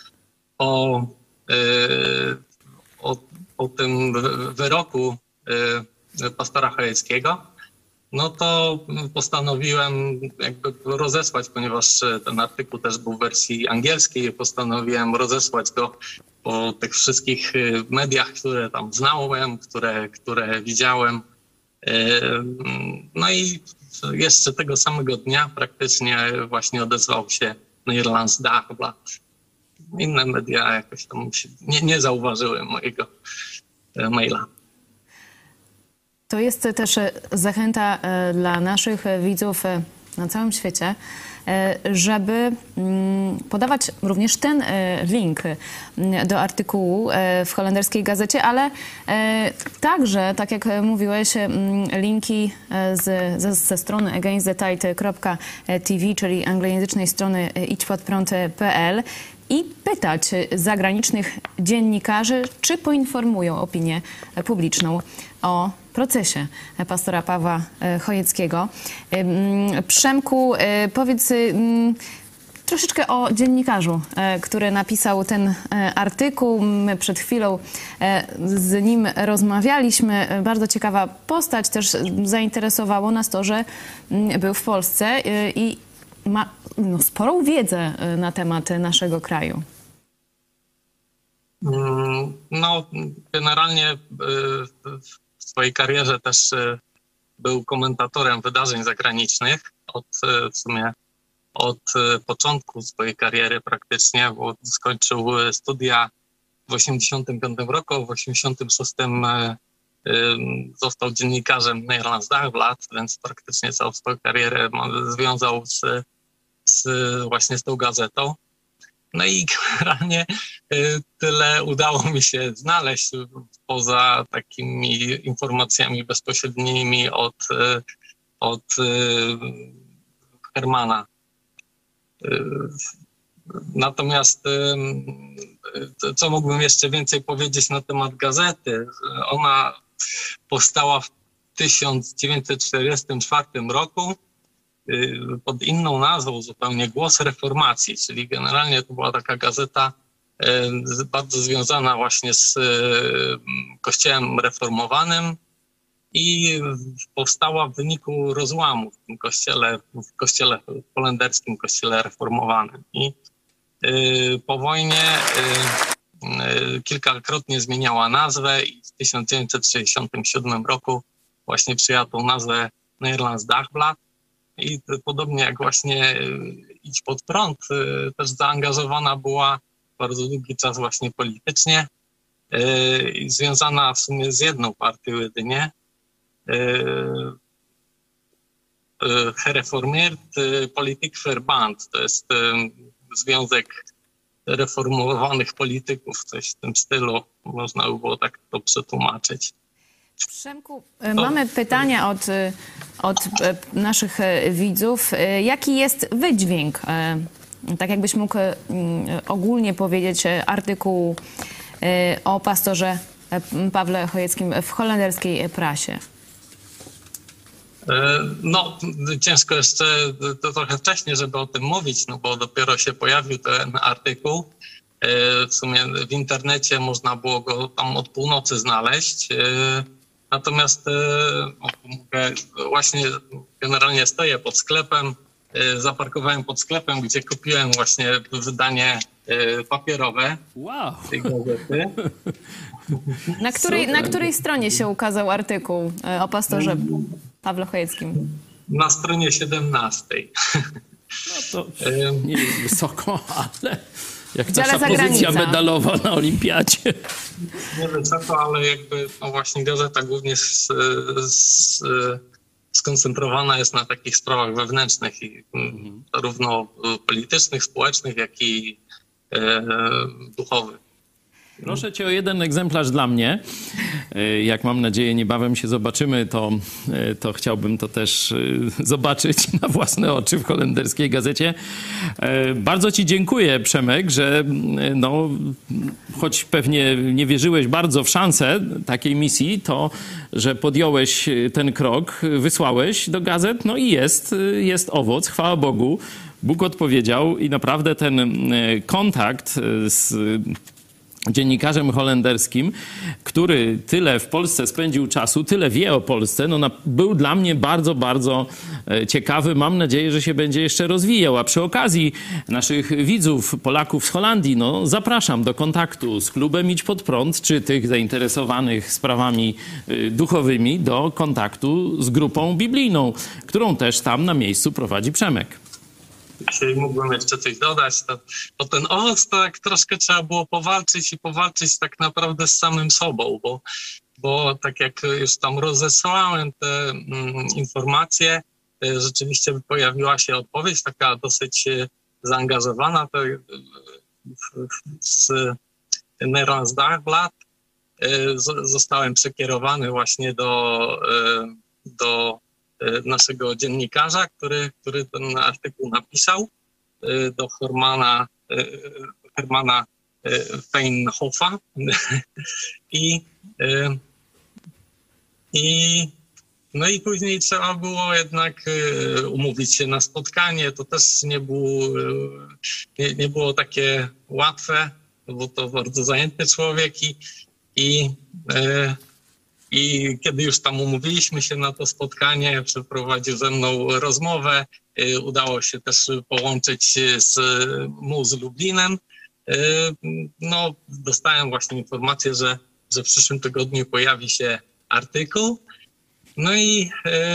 o tym wyroku pastora Chojeckiego, no to postanowiłem jakby rozesłać, ponieważ ten artykuł też był w wersji angielskiej, postanowiłem rozesłać go po tych wszystkich mediach, które tam znałem, które widziałem. No i jeszcze tego samego dnia praktycznie właśnie odezwał się Nederlands Dagblad. Inne media jakoś tam nie zauważyły maila. To jest też zachęta dla naszych widzów na całym świecie, żeby podawać również ten link do artykułu w holenderskiej gazecie, ale także, tak jak mówiłeś, linki ze strony againsthetide.tv, czyli anglojęzycznej strony idźpodprąd.pl i pytać zagranicznych dziennikarzy, czy poinformują opinię publiczną o procesie pastora Pawła Chojeckiego. Przemku, powiedz troszeczkę o dziennikarzu, który napisał ten artykuł. My przed chwilą z nim rozmawialiśmy. Bardzo ciekawa postać. Też zainteresowało nas to, że był w Polsce i ma sporą wiedzę na temat naszego kraju. No, generalnie w swojej karierze też był komentatorem wydarzeń zagranicznych od początku swojej kariery praktycznie, bo skończył studia w 1985 roku, w 1986 został dziennikarzem Nederlands Dagblad, więc praktycznie całą swoją karierę związał właśnie z tą gazetą. No i generalnie tyle udało mi się znaleźć poza takimi informacjami bezpośrednimi od Hermana. Natomiast co mógłbym jeszcze więcej powiedzieć na temat gazety? Ona powstała w 1944 roku pod inną nazwą zupełnie, Głos Reformacji, czyli generalnie to była taka gazeta bardzo związana właśnie z Kościołem reformowanym i powstała w wyniku rozłamu w tym kościele holenderskim, kościele reformowanym. I po wojnie kilkakrotnie zmieniała nazwę i w 1967 roku właśnie przyjęła tą nazwę Nederlands Dagblad. I podobnie jak właśnie Idź pod prąd, też zaangażowana była bardzo długi czas właśnie politycznie, związana w sumie z jedną partią jedynie, Gereformeerd Politiek Verband. To jest związek reformowanych polityków, coś w tym stylu, można by było tak to przetłumaczyć. Przemku, mamy pytania od naszych widzów. Jaki jest wydźwięk, tak jakbyś mógł ogólnie powiedzieć, artykułu o pastorze Pawle Chojeckim w holenderskiej prasie? No, ciężko jeszcze, to trochę wcześniej, żeby o tym mówić, no bo dopiero się pojawił ten artykuł. W sumie w internecie można było go tam od północy znaleźć. Natomiast właśnie generalnie stoję pod sklepem, zaparkowałem pod sklepem, gdzie kupiłem właśnie wydanie papierowe tej gazety. Na której stronie się ukazał artykuł o pastorze Pawle Chojeckim? Na stronie 17. No to nie jest wysoko, ale jak nasza pozycja medalowa na olimpiadzie. Nie wysoko, ale jakby no właśnie gazeta głównie skoncentrowana jest na takich sprawach wewnętrznych i zarówno politycznych, społecznych, jak i duchowych. Proszę cię o jeden egzemplarz dla mnie. Jak mam nadzieję niebawem się zobaczymy, to chciałbym to też zobaczyć na własne oczy w holenderskiej gazecie. Bardzo ci dziękuję, Przemek, że no, choć pewnie nie wierzyłeś bardzo w szansę takiej misji, to że podjąłeś ten krok, wysłałeś do gazet, no i jest owoc, chwała Bogu. Bóg odpowiedział i naprawdę ten kontakt z dziennikarzem holenderskim, który tyle w Polsce spędził czasu, tyle wie o Polsce, no był dla mnie bardzo, bardzo ciekawy. Mam nadzieję, że się będzie jeszcze rozwijał. A przy okazji naszych widzów, Polaków z Holandii, no zapraszam do kontaktu z klubem Idź Pod Prąd, czy tych zainteresowanych sprawami duchowymi, do kontaktu z grupą biblijną, którą też tam na miejscu prowadzi Przemek. jeśli mógłbym jeszcze coś dodać, to ten owoc to tak troszkę trzeba było powalczyć tak naprawdę z samym sobą, bo tak jak już tam rozesłałem te informacje, rzeczywiście pojawiła się odpowiedź taka dosyć zaangażowana. Z Nederlands Dagblad zostałem przekierowany właśnie do naszego dziennikarza, który ten artykuł napisał, do Hermana Feinhofa no i później trzeba było jednak umówić się na spotkanie. To też nie było takie łatwe, bo to bardzo zajęty człowiek i kiedy już tam umówiliśmy się na to spotkanie, przeprowadził ze mną rozmowę, udało się też połączyć mu z Lublinem. No, dostałem właśnie informację, że w przyszłym tygodniu pojawi się artykuł. No i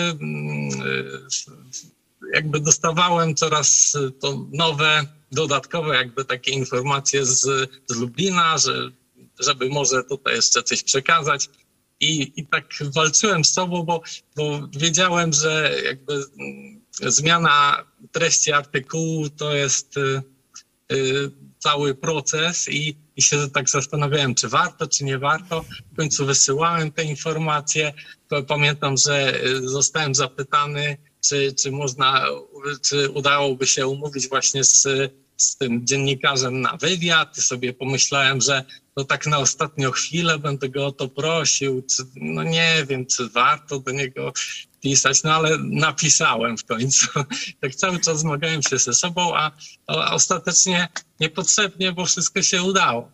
jakby dostawałem coraz to nowe, dodatkowe jakby takie informacje z Lublina, żeby może tutaj jeszcze coś przekazać. I tak walczyłem z sobą, bo wiedziałem, że jakby zmiana treści artykułu to jest cały proces i się tak zastanawiałem, czy warto, czy nie warto. W końcu wysyłałem te informacje. Pamiętam, że zostałem zapytany, czy udałoby się umówić właśnie z tym dziennikarzem na wywiad. I sobie pomyślałem, że no tak na ostatnią chwilę będę go o to prosił. No nie wiem, czy warto do niego pisać, no ale napisałem w końcu. Tak cały czas zmagałem się ze sobą, a ostatecznie niepotrzebnie, bo wszystko się udało.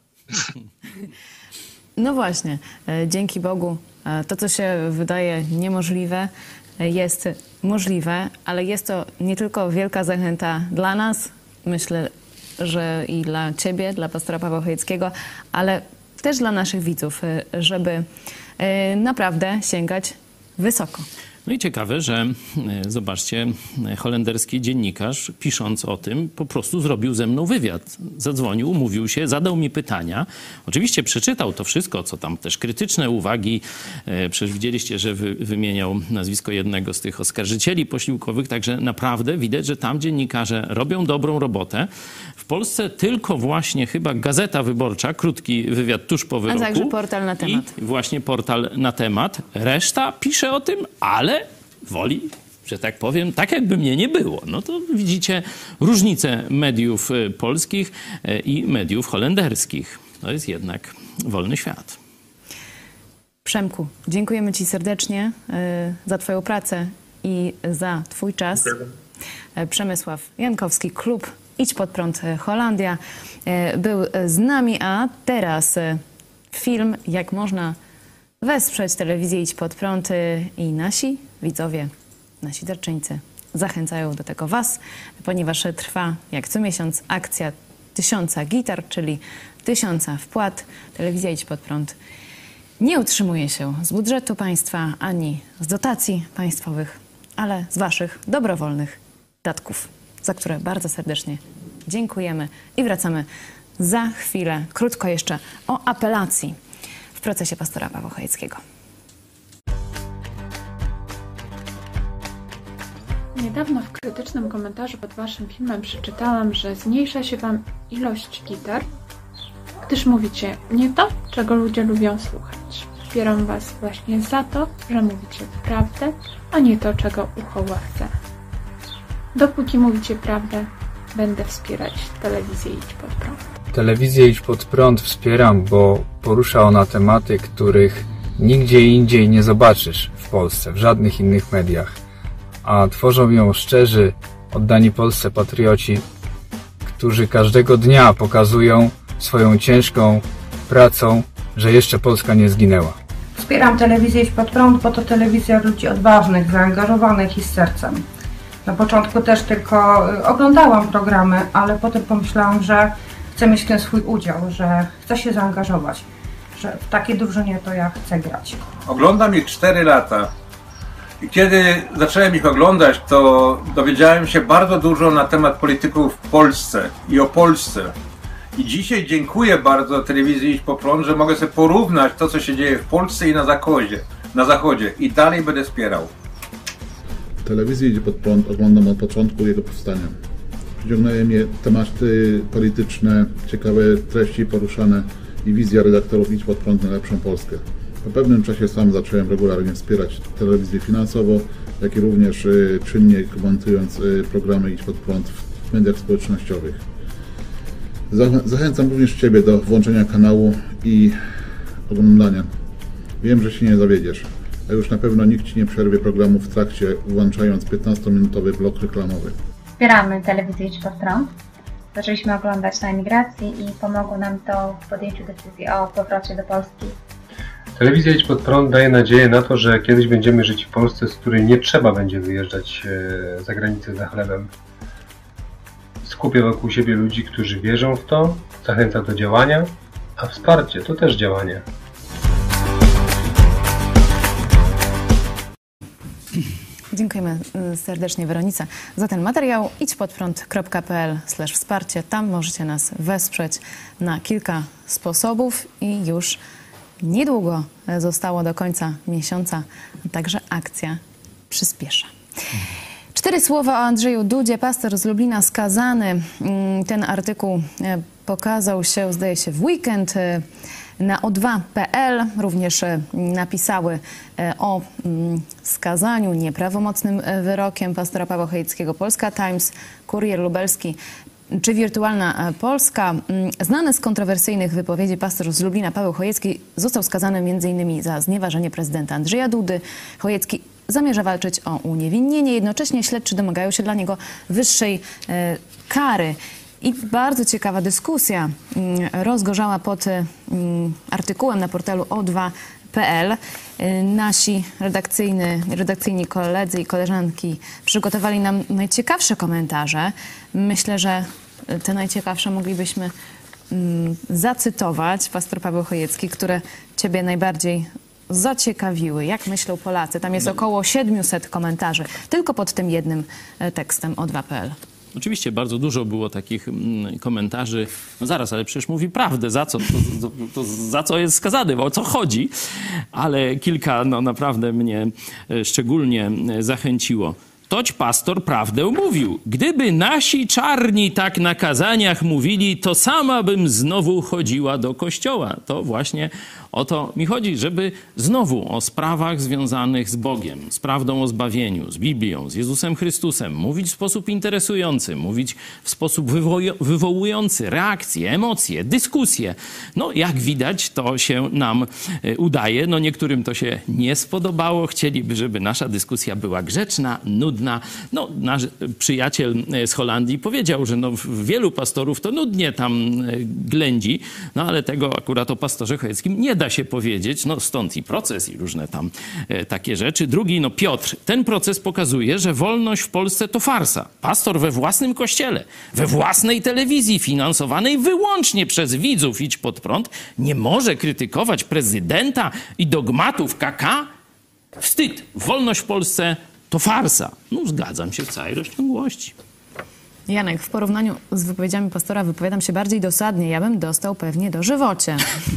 No właśnie, dzięki Bogu to, co się wydaje niemożliwe, jest możliwe, ale jest to nie tylko wielka zachęta dla nas, myślę, że i dla Ciebie, dla pastora Pawła Chojeckiego, ale też dla naszych widzów, żeby naprawdę sięgać wysoko. No i ciekawe, że zobaczcie, holenderski dziennikarz, pisząc o tym, po prostu zrobił ze mną wywiad. Zadzwonił, umówił się, zadał mi pytania. Oczywiście przeczytał to wszystko, co tam też krytyczne uwagi. Przecież widzieliście, że wymieniał nazwisko jednego z tych oskarżycieli posiłkowych, także naprawdę widać, że tam dziennikarze robią dobrą robotę. W Polsce tylko właśnie chyba Gazeta Wyborcza, krótki wywiad tuż po wyroku. A także portal na temat. I właśnie portal na temat. Reszta pisze o tym, ale woli, że tak powiem, tak jakby mnie nie było. No to widzicie różnicę mediów polskich i mediów holenderskich. To jest jednak wolny świat. Przemku, dziękujemy Ci serdecznie za Twoją pracę i za Twój czas. Przemysław Jankowski, klub Idź Pod Prąd Holandia był z nami, a teraz film Jak można wesprzeć telewizję Idź Pod Prąd i nasi widzowie, nasi darczyńcy zachęcają do tego Was, ponieważ trwa jak co miesiąc akcja 1000 gitar, czyli 1000 wpłat. Telewizja Idź Pod Prąd nie utrzymuje się z budżetu państwa ani z dotacji państwowych, ale z Waszych dobrowolnych datków, za które bardzo serdecznie dziękujemy i wracamy za chwilę. Krótko jeszcze o apelacji w procesie pastora Pawła Chojeckiego. Niedawno w krytycznym komentarzu pod Waszym filmem przeczytałam, że zmniejsza się Wam ilość gitar, gdyż mówicie nie to, czego ludzie lubią słuchać. Wspieram Was właśnie za to, że mówicie prawdę, a nie to, czego ucho chce. Dopóki mówicie prawdę, będę wspierać telewizję Idź Pod Prąd. Telewizję Idź Pod Prąd wspieram, bo porusza ona tematy, których nigdzie indziej nie zobaczysz w Polsce, w żadnych innych mediach. A tworzą ją szczerzy, oddani Polsce patrioci, którzy każdego dnia pokazują swoją ciężką pracą, że jeszcze Polska nie zginęła. Wspieram telewizję Idź Pod Prąd, bo to telewizja ludzi odważnych, zaangażowanych i z sercem. Na początku też tylko oglądałam programy, ale potem pomyślałam, że chcę mieć ten swój udział, że chcę się zaangażować, że w takiej drużynie to ja chcę grać. Oglądam ich 4 lata I kiedy zacząłem ich oglądać, to dowiedziałem się bardzo dużo na temat polityków w Polsce i o Polsce. I dzisiaj dziękuję bardzo telewizji Idź Pod Prąd, że mogę sobie porównać to, co się dzieje w Polsce i na zachodzie. I dalej będę wspierał. Telewizję Idź Pod Prąd oglądam od początku jego powstania. Przyciągnęły mnie tematy polityczne, ciekawe treści poruszane i wizja redaktorów Idź Pod Prąd na lepszą Polskę. Po pewnym czasie sam zacząłem regularnie wspierać telewizję finansowo, jak i również czynnie komentując programy Idź Pod Prąd w mediach społecznościowych. Zachęcam również Ciebie do włączenia kanału i oglądania. Wiem, że się nie zawiedziesz, a już na pewno nikt Ci nie przerwie programu w trakcie, włączając 15-minutowy blok reklamowy. Wspieramy telewizję Idź Pod Prąd. Zaczęliśmy oglądać na emigracji i pomogło nam to w podjęciu decyzji o powrocie do Polski. Telewizja Idź Pod Prąd daje nadzieję na to, że kiedyś będziemy żyć w Polsce, z której nie trzeba będzie wyjeżdżać za granicę za chlebem. Skupia wokół siebie ludzi, którzy wierzą w to, zachęca do działania, a wsparcie to też działanie. Dziękujemy serdecznie, Weronice, za ten materiał. idźpodprąd.pl/wsparcie. Tam możecie nas wesprzeć na kilka sposobów i już niedługo zostało do końca miesiąca, także akcja przyspiesza. 4 słowa o Andrzeju Dudzie, pastor z Lublina skazany. Ten artykuł pokazał się, zdaje się, w weekend na o2.pl. Również napisały o skazaniu nieprawomocnym wyrokiem pastora Pawła Chojeckiego Polska Times, Kurier Lubelski czy Wirtualna Polska. Znany z kontrowersyjnych wypowiedzi pastor z Lublina Paweł Chojecki został skazany m.in. za znieważenie prezydenta Andrzeja Dudy. Chojecki zamierza walczyć o uniewinnienie. Jednocześnie śledczy domagają się dla niego wyższej kary. I bardzo ciekawa dyskusja rozgorzała pod artykułem na portalu o2.pl. Nasi redakcyjni koledzy i koleżanki przygotowali nam najciekawsze komentarze. Myślę, że te najciekawsze moglibyśmy zacytować. Pastor Paweł Chojecki, które Ciebie najbardziej zaciekawiły. Jak myślą Polacy? Tam jest około 700 komentarzy tylko pod tym jednym tekstem o2.pl. Oczywiście bardzo dużo było takich komentarzy. No zaraz, ale przecież mówi prawdę. Za co? Za co jest skazany? O co chodzi? Ale kilka naprawdę mnie szczególnie zachęciło. Toć pastor prawdę mówił. Gdyby nasi czarni tak na kazaniach mówili, to sama bym znowu chodziła do kościoła. To właśnie o to mi chodzi, żeby znowu o sprawach związanych z Bogiem, z prawdą o zbawieniu, z Biblią, z Jezusem Chrystusem mówić w sposób interesujący, mówić w sposób wywołujący reakcje, emocje, dyskusje. No jak widać, to się nam udaje. No niektórym to się nie spodobało. Chcieliby, żeby nasza dyskusja była grzeczna, nudna. No nasz przyjaciel z Holandii powiedział, że no wielu pastorów to nudnie tam ględzi, no ale tego akurat o pastorze Chojeckim nie da się powiedzieć, no stąd i proces i różne tam takie rzeczy. Drugi, no Piotr, ten proces pokazuje, że wolność w Polsce to farsa. Pastor we własnym kościele, we własnej telewizji finansowanej wyłącznie przez widzów Idź Pod Prąd nie może krytykować prezydenta i dogmatów KK? Wstyd. Wolność w Polsce to farsa. No zgadzam się w całej rozciągłości. Janek, w porównaniu z wypowiedziami pastora wypowiadam się bardziej dosadnie. Ja bym dostał pewnie dożywocie.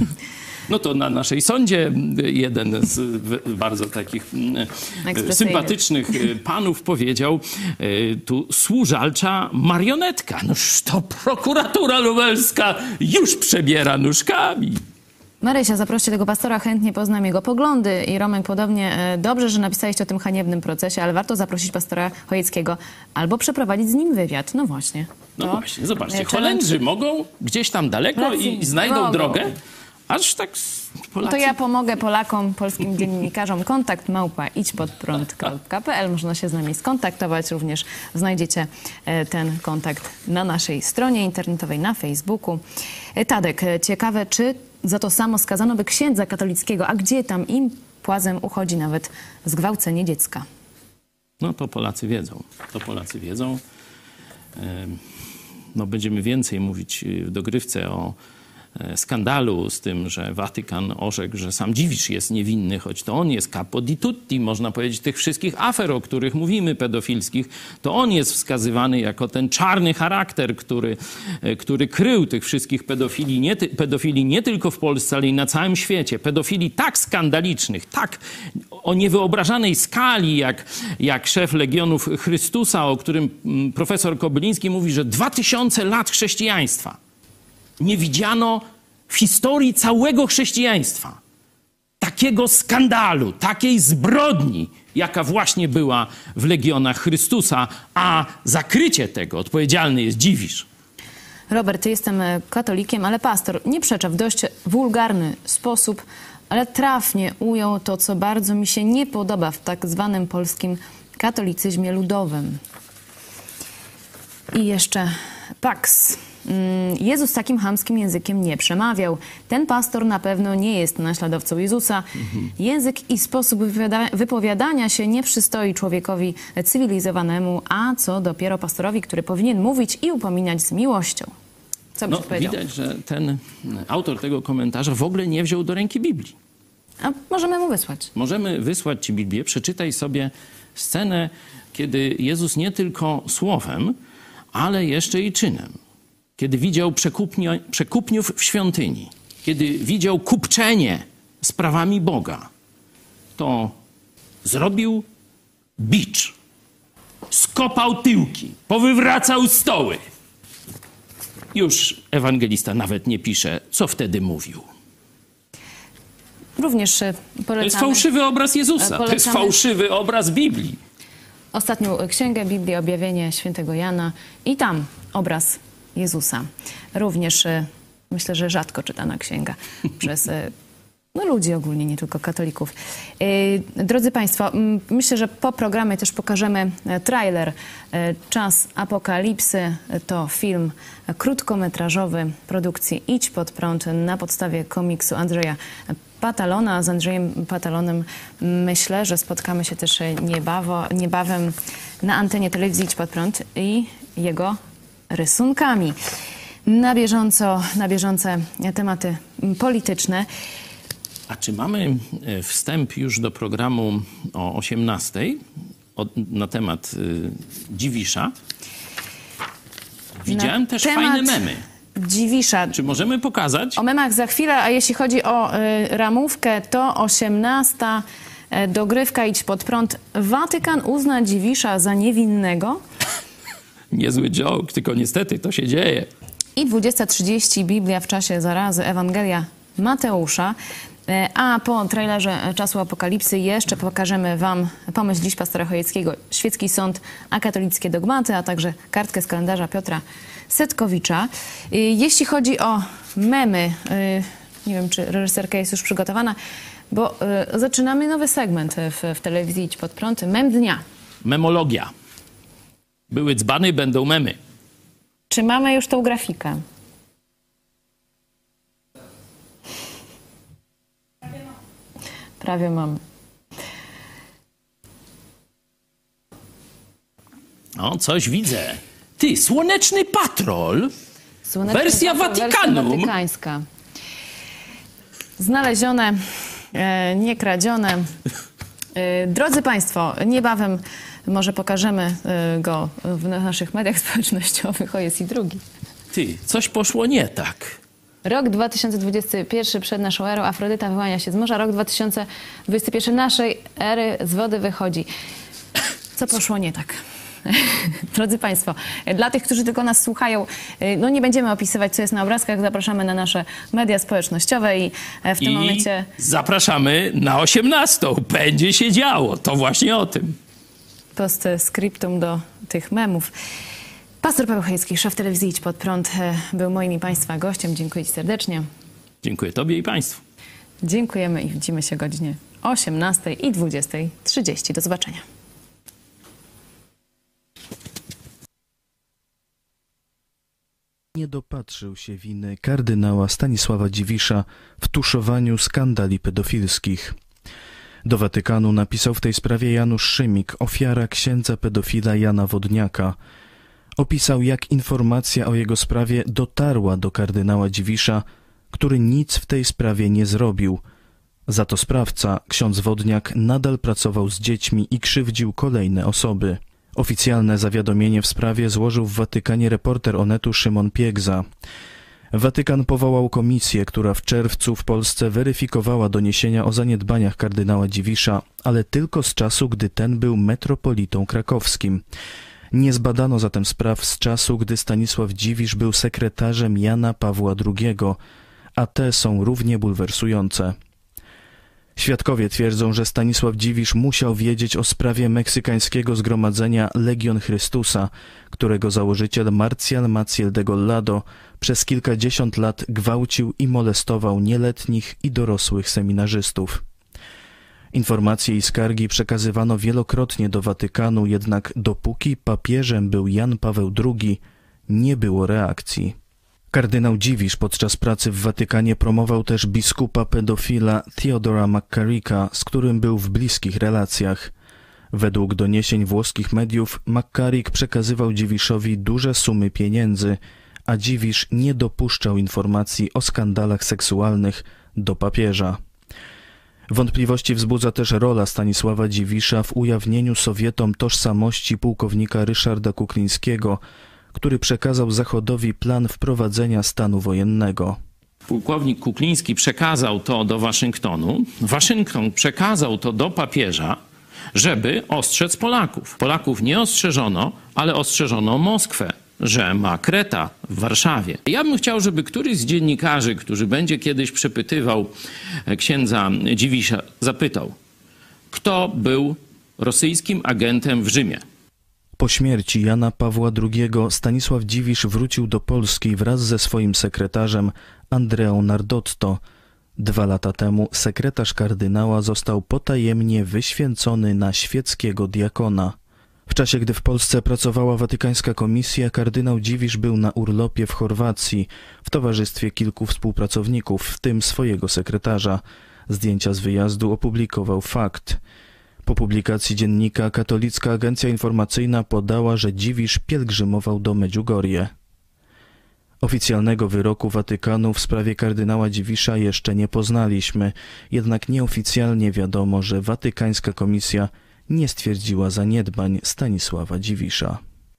No to na naszej sądzie jeden z bardzo takich sympatycznych panów powiedział, tu służalcza marionetka. Noż to prokuratura lubelska już przebiera nóżkami. Marysia, zaproście tego pastora, chętnie poznam jego poglądy. I Romek podobnie. Dobrze, że napisaliście o tym haniebnym procesie, ale warto zaprosić pastora Chojeckiego albo przeprowadzić z nim wywiad. No właśnie. No właśnie, zobaczcie. Holendrzy mogą gdzieś tam daleko i znajdą drogę. Aż tak Polacy... To ja pomogę Polakom, polskim dziennikarzom. Kontakt @idźpodprąd.pl. Można się z nami skontaktować. Również znajdziecie ten kontakt na naszej stronie internetowej, na Facebooku. Tadek, ciekawe, czy za to samo skazano by księdza katolickiego, a gdzie tam im płazem uchodzi nawet zgwałcenie dziecka? No to Polacy wiedzą. To Polacy wiedzą. No, będziemy więcej mówić w dogrywce o skandalu z tym, że Watykan orzekł, że sam Dziwisz jest niewinny, choć to on jest capo di tutti, można powiedzieć, tych wszystkich afer, o których mówimy, pedofilskich, to on jest wskazywany jako ten czarny charakter, który krył tych wszystkich pedofili nie tylko w Polsce, ale i na całym świecie. Pedofili tak skandalicznych, tak o niewyobrażanej skali, jak szef Legionów Chrystusa, o którym profesor Kobyliński mówi, że 2000 lat chrześcijaństwa nie widziano w historii całego chrześcijaństwa takiego skandalu, takiej zbrodni, jaka właśnie była w Legionach Chrystusa, a za krycie tego odpowiedzialny jest Dziwisz. Robert, jestem katolikiem, ale pastor nie przecza w dość wulgarny sposób, ale trafnie ujął to, co bardzo mi się nie podoba w tak zwanym polskim katolicyzmie ludowym. I jeszcze Pax. Jezus takim chamskim językiem nie przemawiał. Ten pastor na pewno nie jest naśladowcą Jezusa. Język i sposób wypowiadania się nie przystoi człowiekowi cywilizowanemu, a co dopiero pastorowi, który powinien mówić i upominać z miłością. Co byś powiedział? Widać, że ten autor tego komentarza w ogóle nie wziął do ręki Biblii. A możemy mu wysłać. Możemy wysłać ci Biblię. Przeczytaj sobie scenę, kiedy Jezus nie tylko słowem, ale jeszcze i czynem. Kiedy widział przekupniów w świątyni, kiedy widział kupczenie sprawami Boga, to zrobił bicz, skopał tyłki, powywracał stoły. Już ewangelista nawet nie pisze, co wtedy mówił. Również polecamy. To jest fałszywy obraz Jezusa, to jest fałszywy obraz Biblii. Ostatnią księgę Biblii, Objawienie Świętego Jana i tam obraz Jezusa. Również myślę, że rzadko czytana księga przez ludzi ogólnie, nie tylko katolików. Drodzy Państwo, myślę, że po programie też pokażemy trailer Czas Apokalipsy. To film krótkometrażowy produkcji Idź Pod Prąd na podstawie komiksu Andrzeja Patalona. Z Andrzejem Patalonem myślę, że spotkamy się też niebawem na antenie telewizji Idź Pod Prąd i jego rysunkami. Na bieżące tematy polityczne. A czy mamy wstęp już do programu o 18:00 na temat Dziwisza? Widziałem też fajne memy. Dziwisza. Czy możemy pokazać? O memach za chwilę, a jeśli chodzi o ramówkę, to 18:00 dogrywka Idź Pod Prąd. Watykan uzna Dziwisza za niewinnego. Niezły joke, tylko niestety to się dzieje. I 20:30 Biblia w czasie zarazy, Ewangelia Mateusza. A po trailerze Czasu Apokalipsy jeszcze pokażemy Wam pomysł dziś pastora Chojeckiego, Świecki Sąd, a katolickie dogmaty, a także kartkę z kalendarza Piotra Setkowicza. Jeśli chodzi o memy, nie wiem, czy reżyserka jest już przygotowana, bo zaczynamy nowy segment w telewizji Idź Pod Prąd. Mem dnia. Memologia. Były dzbany, będą memy. Czy mamy już tą grafikę? Prawie mamy. O, coś widzę. Ty, Słoneczny Patrol. Wersja Watykanu. Wersja watykańska. Znalezione, nie kradzione. Drodzy Państwo, niebawem może pokażemy go w naszych mediach społecznościowych. O, jest i drugi. Ty, coś poszło nie tak. Rok 2021 przed naszą erą, Afrodyta wyłania się z morza. Rok 2021 naszej ery z wody wychodzi. Co poszło nie tak? Drodzy Państwo, dla tych, którzy tylko nas słuchają, no nie będziemy opisywać, co jest na obrazkach. Zapraszamy na nasze media społecznościowe i w tym momencie... zapraszamy na 18:00. Będzie się działo. To właśnie o tym. Postscriptum do tych memów. Pastor Paweł Chojecki, szef telewizji Idź Pod Prąd, był moim i Państwa gościem. Dziękuję Ci serdecznie. Dziękuję Tobie i Państwu. Dziękujemy i widzimy się godzinie 18:00 i 20:30. Do zobaczenia. Nie dopatrzył się winy kardynała Stanisława Dziwisza w tuszowaniu skandali pedofilskich. Do Watykanu napisał w tej sprawie Janusz Szymik, ofiara księdza pedofila Jana Wodniaka. Opisał, jak informacja o jego sprawie dotarła do kardynała Dziwisza, który nic w tej sprawie nie zrobił. Za to sprawca, ksiądz Wodniak, nadal pracował z dziećmi i krzywdził kolejne osoby. Oficjalne zawiadomienie w sprawie złożył w Watykanie reporter Onetu Szymon Piegza. Watykan powołał komisję, która w czerwcu w Polsce weryfikowała doniesienia o zaniedbaniach kardynała Dziwisza, ale tylko z czasu, gdy ten był metropolitą krakowskim. Nie zbadano zatem spraw z czasu, gdy Stanisław Dziwisz był sekretarzem Jana Pawła II, a te są równie bulwersujące. Świadkowie twierdzą, że Stanisław Dziwisz musiał wiedzieć o sprawie meksykańskiego zgromadzenia Legion Chrystusa, którego założyciel Marcial Maciel de Gollado przez kilkadziesiąt lat gwałcił i molestował nieletnich i dorosłych seminarzystów. Informacje i skargi przekazywano wielokrotnie do Watykanu, jednak dopóki papieżem był Jan Paweł II, nie było reakcji. Kardynał Dziwisz podczas pracy w Watykanie promował też biskupa pedofila Theodora McCarricka, z którym był w bliskich relacjach. Według doniesień włoskich mediów McCarrick przekazywał Dziwiszowi duże sumy pieniędzy, a Dziwisz nie dopuszczał informacji o skandalach seksualnych do papieża. Wątpliwości wzbudza też rola Stanisława Dziwisza w ujawnieniu Sowietom tożsamości pułkownika Ryszarda Kuklińskiego, który przekazał Zachodowi plan wprowadzenia stanu wojennego. Pułkownik Kukliński przekazał to do Waszyngtonu. Waszyngton przekazał to do papieża, żeby ostrzec Polaków. Polaków nie ostrzeżono, ale ostrzeżono Moskwę, że ma kreta w Warszawie. Ja bym chciał, żeby któryś z dziennikarzy, który będzie kiedyś przepytywał księdza Dziwisza, zapytał, kto był rosyjskim agentem w Rzymie. Po śmierci Jana Pawła II Stanisław Dziwisz wrócił do Polski wraz ze swoim sekretarzem Andreą Nardotto. 2 lata temu sekretarz kardynała został potajemnie wyświęcony na świeckiego diakona. W czasie, gdy w Polsce pracowała watykańska komisja, kardynał Dziwisz był na urlopie w Chorwacji w towarzystwie kilku współpracowników, w tym swojego sekretarza. Zdjęcia z wyjazdu opublikował Fakt. Po publikacji dziennika Katolicka Agencja Informacyjna podała, że Dziwisz pielgrzymował do Medjugorje. Oficjalnego wyroku Watykanu w sprawie kardynała Dziwisza jeszcze nie poznaliśmy, jednak nieoficjalnie wiadomo, że watykańska komisja nie stwierdziła zaniedbań Stanisława Dziwisza.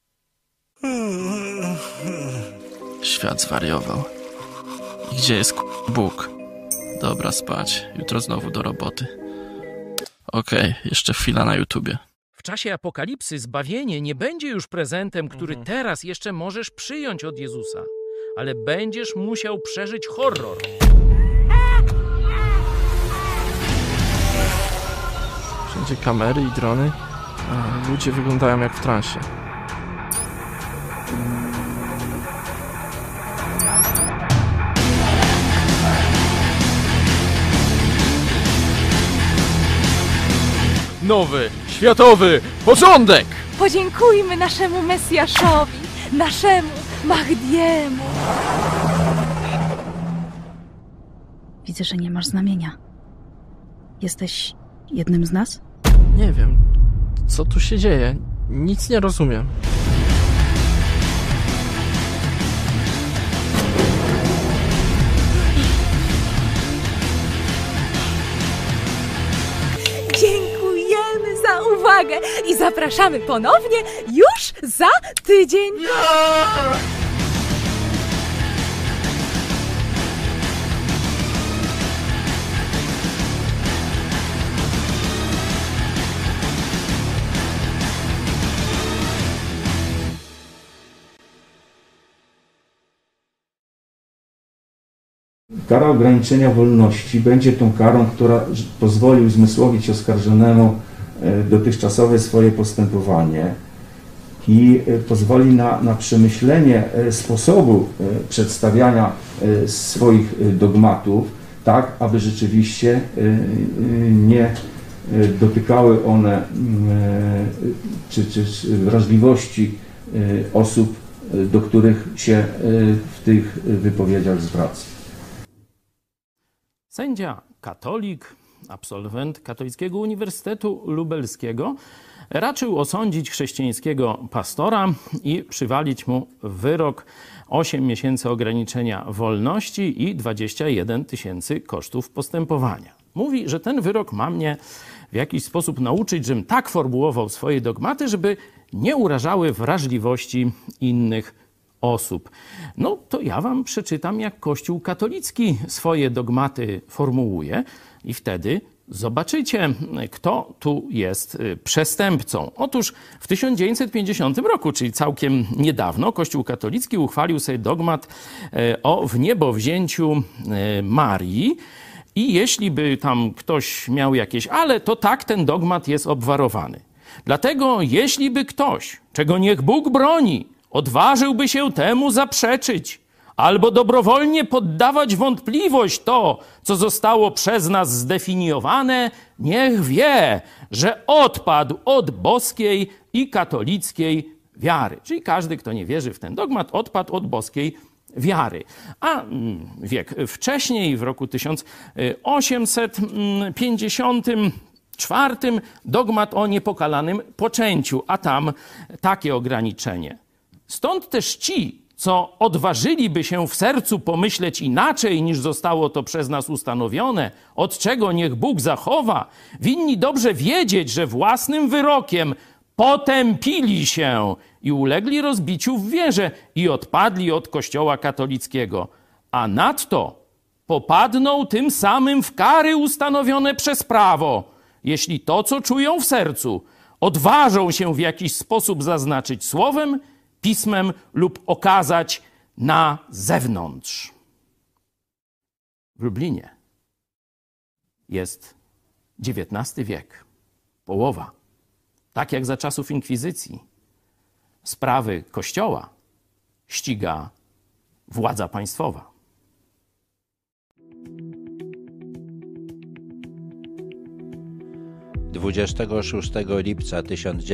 Świat zwariował. I gdzie jest Bóg? Dobra, spać. Jutro znowu do roboty. Okej, jeszcze chwila na YouTubie. W czasie apokalipsy zbawienie nie będzie już prezentem, który teraz jeszcze możesz przyjąć od Jezusa, ale będziesz musiał przeżyć horror. Wszędzie kamery i drony, a ludzie wyglądają jak w transie. Nowy, światowy porządek! Podziękujmy naszemu Mesjaszowi, naszemu Mahdiemu. Widzę, że nie masz znamienia. Jesteś jednym z nas? Nie wiem, co tu się dzieje. Nic nie rozumiem. Dziękujemy za uwagę i zapraszamy ponownie już za tydzień. Kara ograniczenia wolności będzie tą karą, która pozwoli uzmysłowić oskarżonemu dotychczasowe swoje postępowanie i pozwoli na przemyślenie sposobu przedstawiania swoich dogmatów, tak aby rzeczywiście nie dotykały one czy wrażliwości osób, do których się w tych wypowiedziach zwraca. Sędzia, katolik, absolwent Katolickiego Uniwersytetu Lubelskiego, raczył osądzić chrześcijańskiego pastora i przywalić mu wyrok 8 miesięcy ograniczenia wolności i 21 000 kosztów postępowania. Mówi, że ten wyrok ma mnie w jakiś sposób nauczyć, żebym tak formułował swoje dogmaty, żeby nie urażały wrażliwości innych osób. No to ja wam przeczytam, jak Kościół katolicki swoje dogmaty formułuje i wtedy zobaczycie, kto tu jest przestępcą. Otóż w 1950 roku, czyli całkiem niedawno, Kościół katolicki uchwalił sobie dogmat o wniebowzięciu Marii. I jeśli by tam ktoś miał jakieś ale, to tak ten dogmat jest obwarowany. Dlatego jeśli by ktoś, czego niech Bóg broni, odważyłby się temu zaprzeczyć, albo dobrowolnie poddawać wątpliwość to, co zostało przez nas zdefiniowane, niech wie, że odpadł od boskiej i katolickiej wiary. Czyli każdy, kto nie wierzy w ten dogmat, odpadł od boskiej wiary. A wiek wcześniej, w roku 1854, dogmat o niepokalanym poczęciu, a tam takie ograniczenie. Stąd też ci, co odważyliby się w sercu pomyśleć inaczej, niż zostało to przez nas ustanowione, od czego niech Bóg zachowa, winni dobrze wiedzieć, że własnym wyrokiem potępili się i ulegli rozbiciu w wierze i odpadli od Kościoła katolickiego, a nadto popadną tym samym w kary ustanowione przez prawo, jeśli to, co czują w sercu, odważą się w jakiś sposób zaznaczyć słowem, pismem lub okazać na zewnątrz. W Lublinie jest XIX wiek, połowa. Tak jak za czasów inkwizycji. Sprawy Kościoła ściga władza państwowa. 26 lipca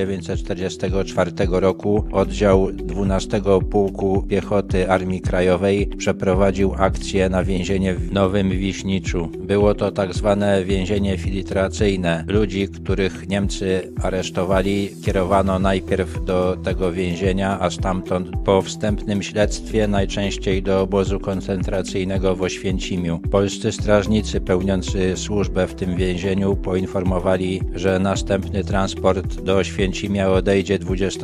1944 roku oddział 12 Pułku Piechoty Armii Krajowej przeprowadził akcję na więzienie w Nowym Wiśniczu. Było to tak zwane więzienie filtracyjne. Ludzi, których Niemcy aresztowali, kierowano najpierw do tego więzienia, a stamtąd po wstępnym śledztwie najczęściej do obozu koncentracyjnego w Oświęcimiu. Polscy strażnicy pełniący służbę w tym więzieniu poinformowali, że następny transport do Oświęcimia odejdzie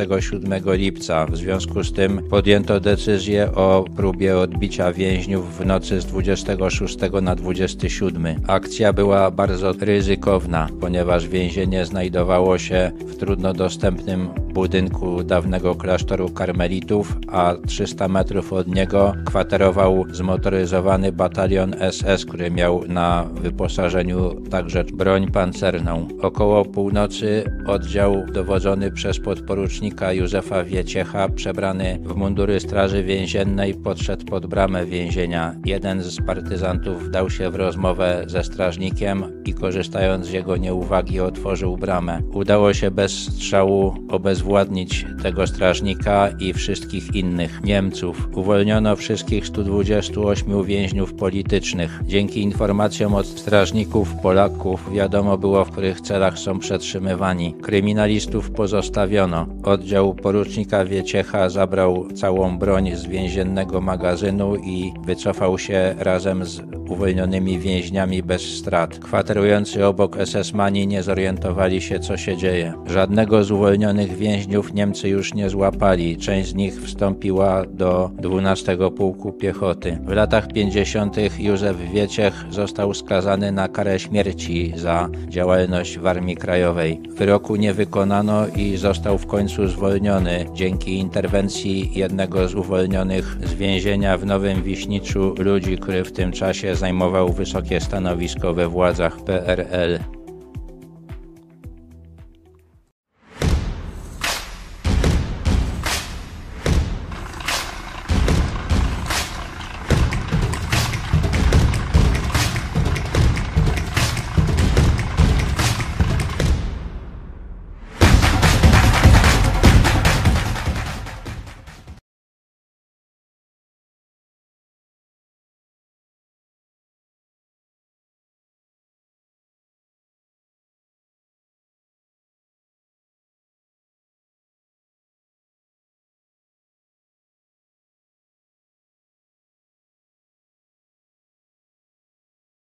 27 lipca. W związku z tym podjęto decyzję o próbie odbicia więźniów w nocy z 26 na 27. Akcja była bardzo ryzykowna, ponieważ więzienie znajdowało się w trudno dostępnym budynku dawnego klasztoru karmelitów, a 300 metrów od niego kwaterował zmotoryzowany batalion SS, który miał na wyposażeniu także broń pancerną. Około północy oddział dowodzony przez podporucznika Józefa Wieciecha, przebrany w mundury straży więziennej, podszedł pod bramę więzienia. Jeden z partyzantów wdał się w rozmowę ze strażnikiem i korzystając z jego nieuwagi otworzył bramę. Udało się bez strzału obezwładnić tego strażnika i wszystkich innych Niemców. Uwolniono wszystkich 128 więźniów politycznych. Dzięki informacjom od strażników Polaków wiadomo było, w których celach są przetrzymywani. Kryminalistów pozostawiono. Oddział porucznika Wieciecha zabrał całą broń z więziennego magazynu i wycofał się razem z uwolnionymi więźniami bez strat. Kwaterujący obok SS-mani nie zorientowali się, co się dzieje. Żadnego z uwolnionych więźniów Niemcy już nie złapali. Część z nich wstąpiła do 12 Pułku Piechoty. W latach 50. Józef Wieciech został skazany na karę śmierci za działalność w Armii Krajowej. Wyroku nie wykonano i został w końcu zwolniony dzięki interwencji jednego z uwolnionych z więzienia w Nowym Wiśniczu ludzi, który w tym czasie zajmował wysokie stanowisko we władzach PRL.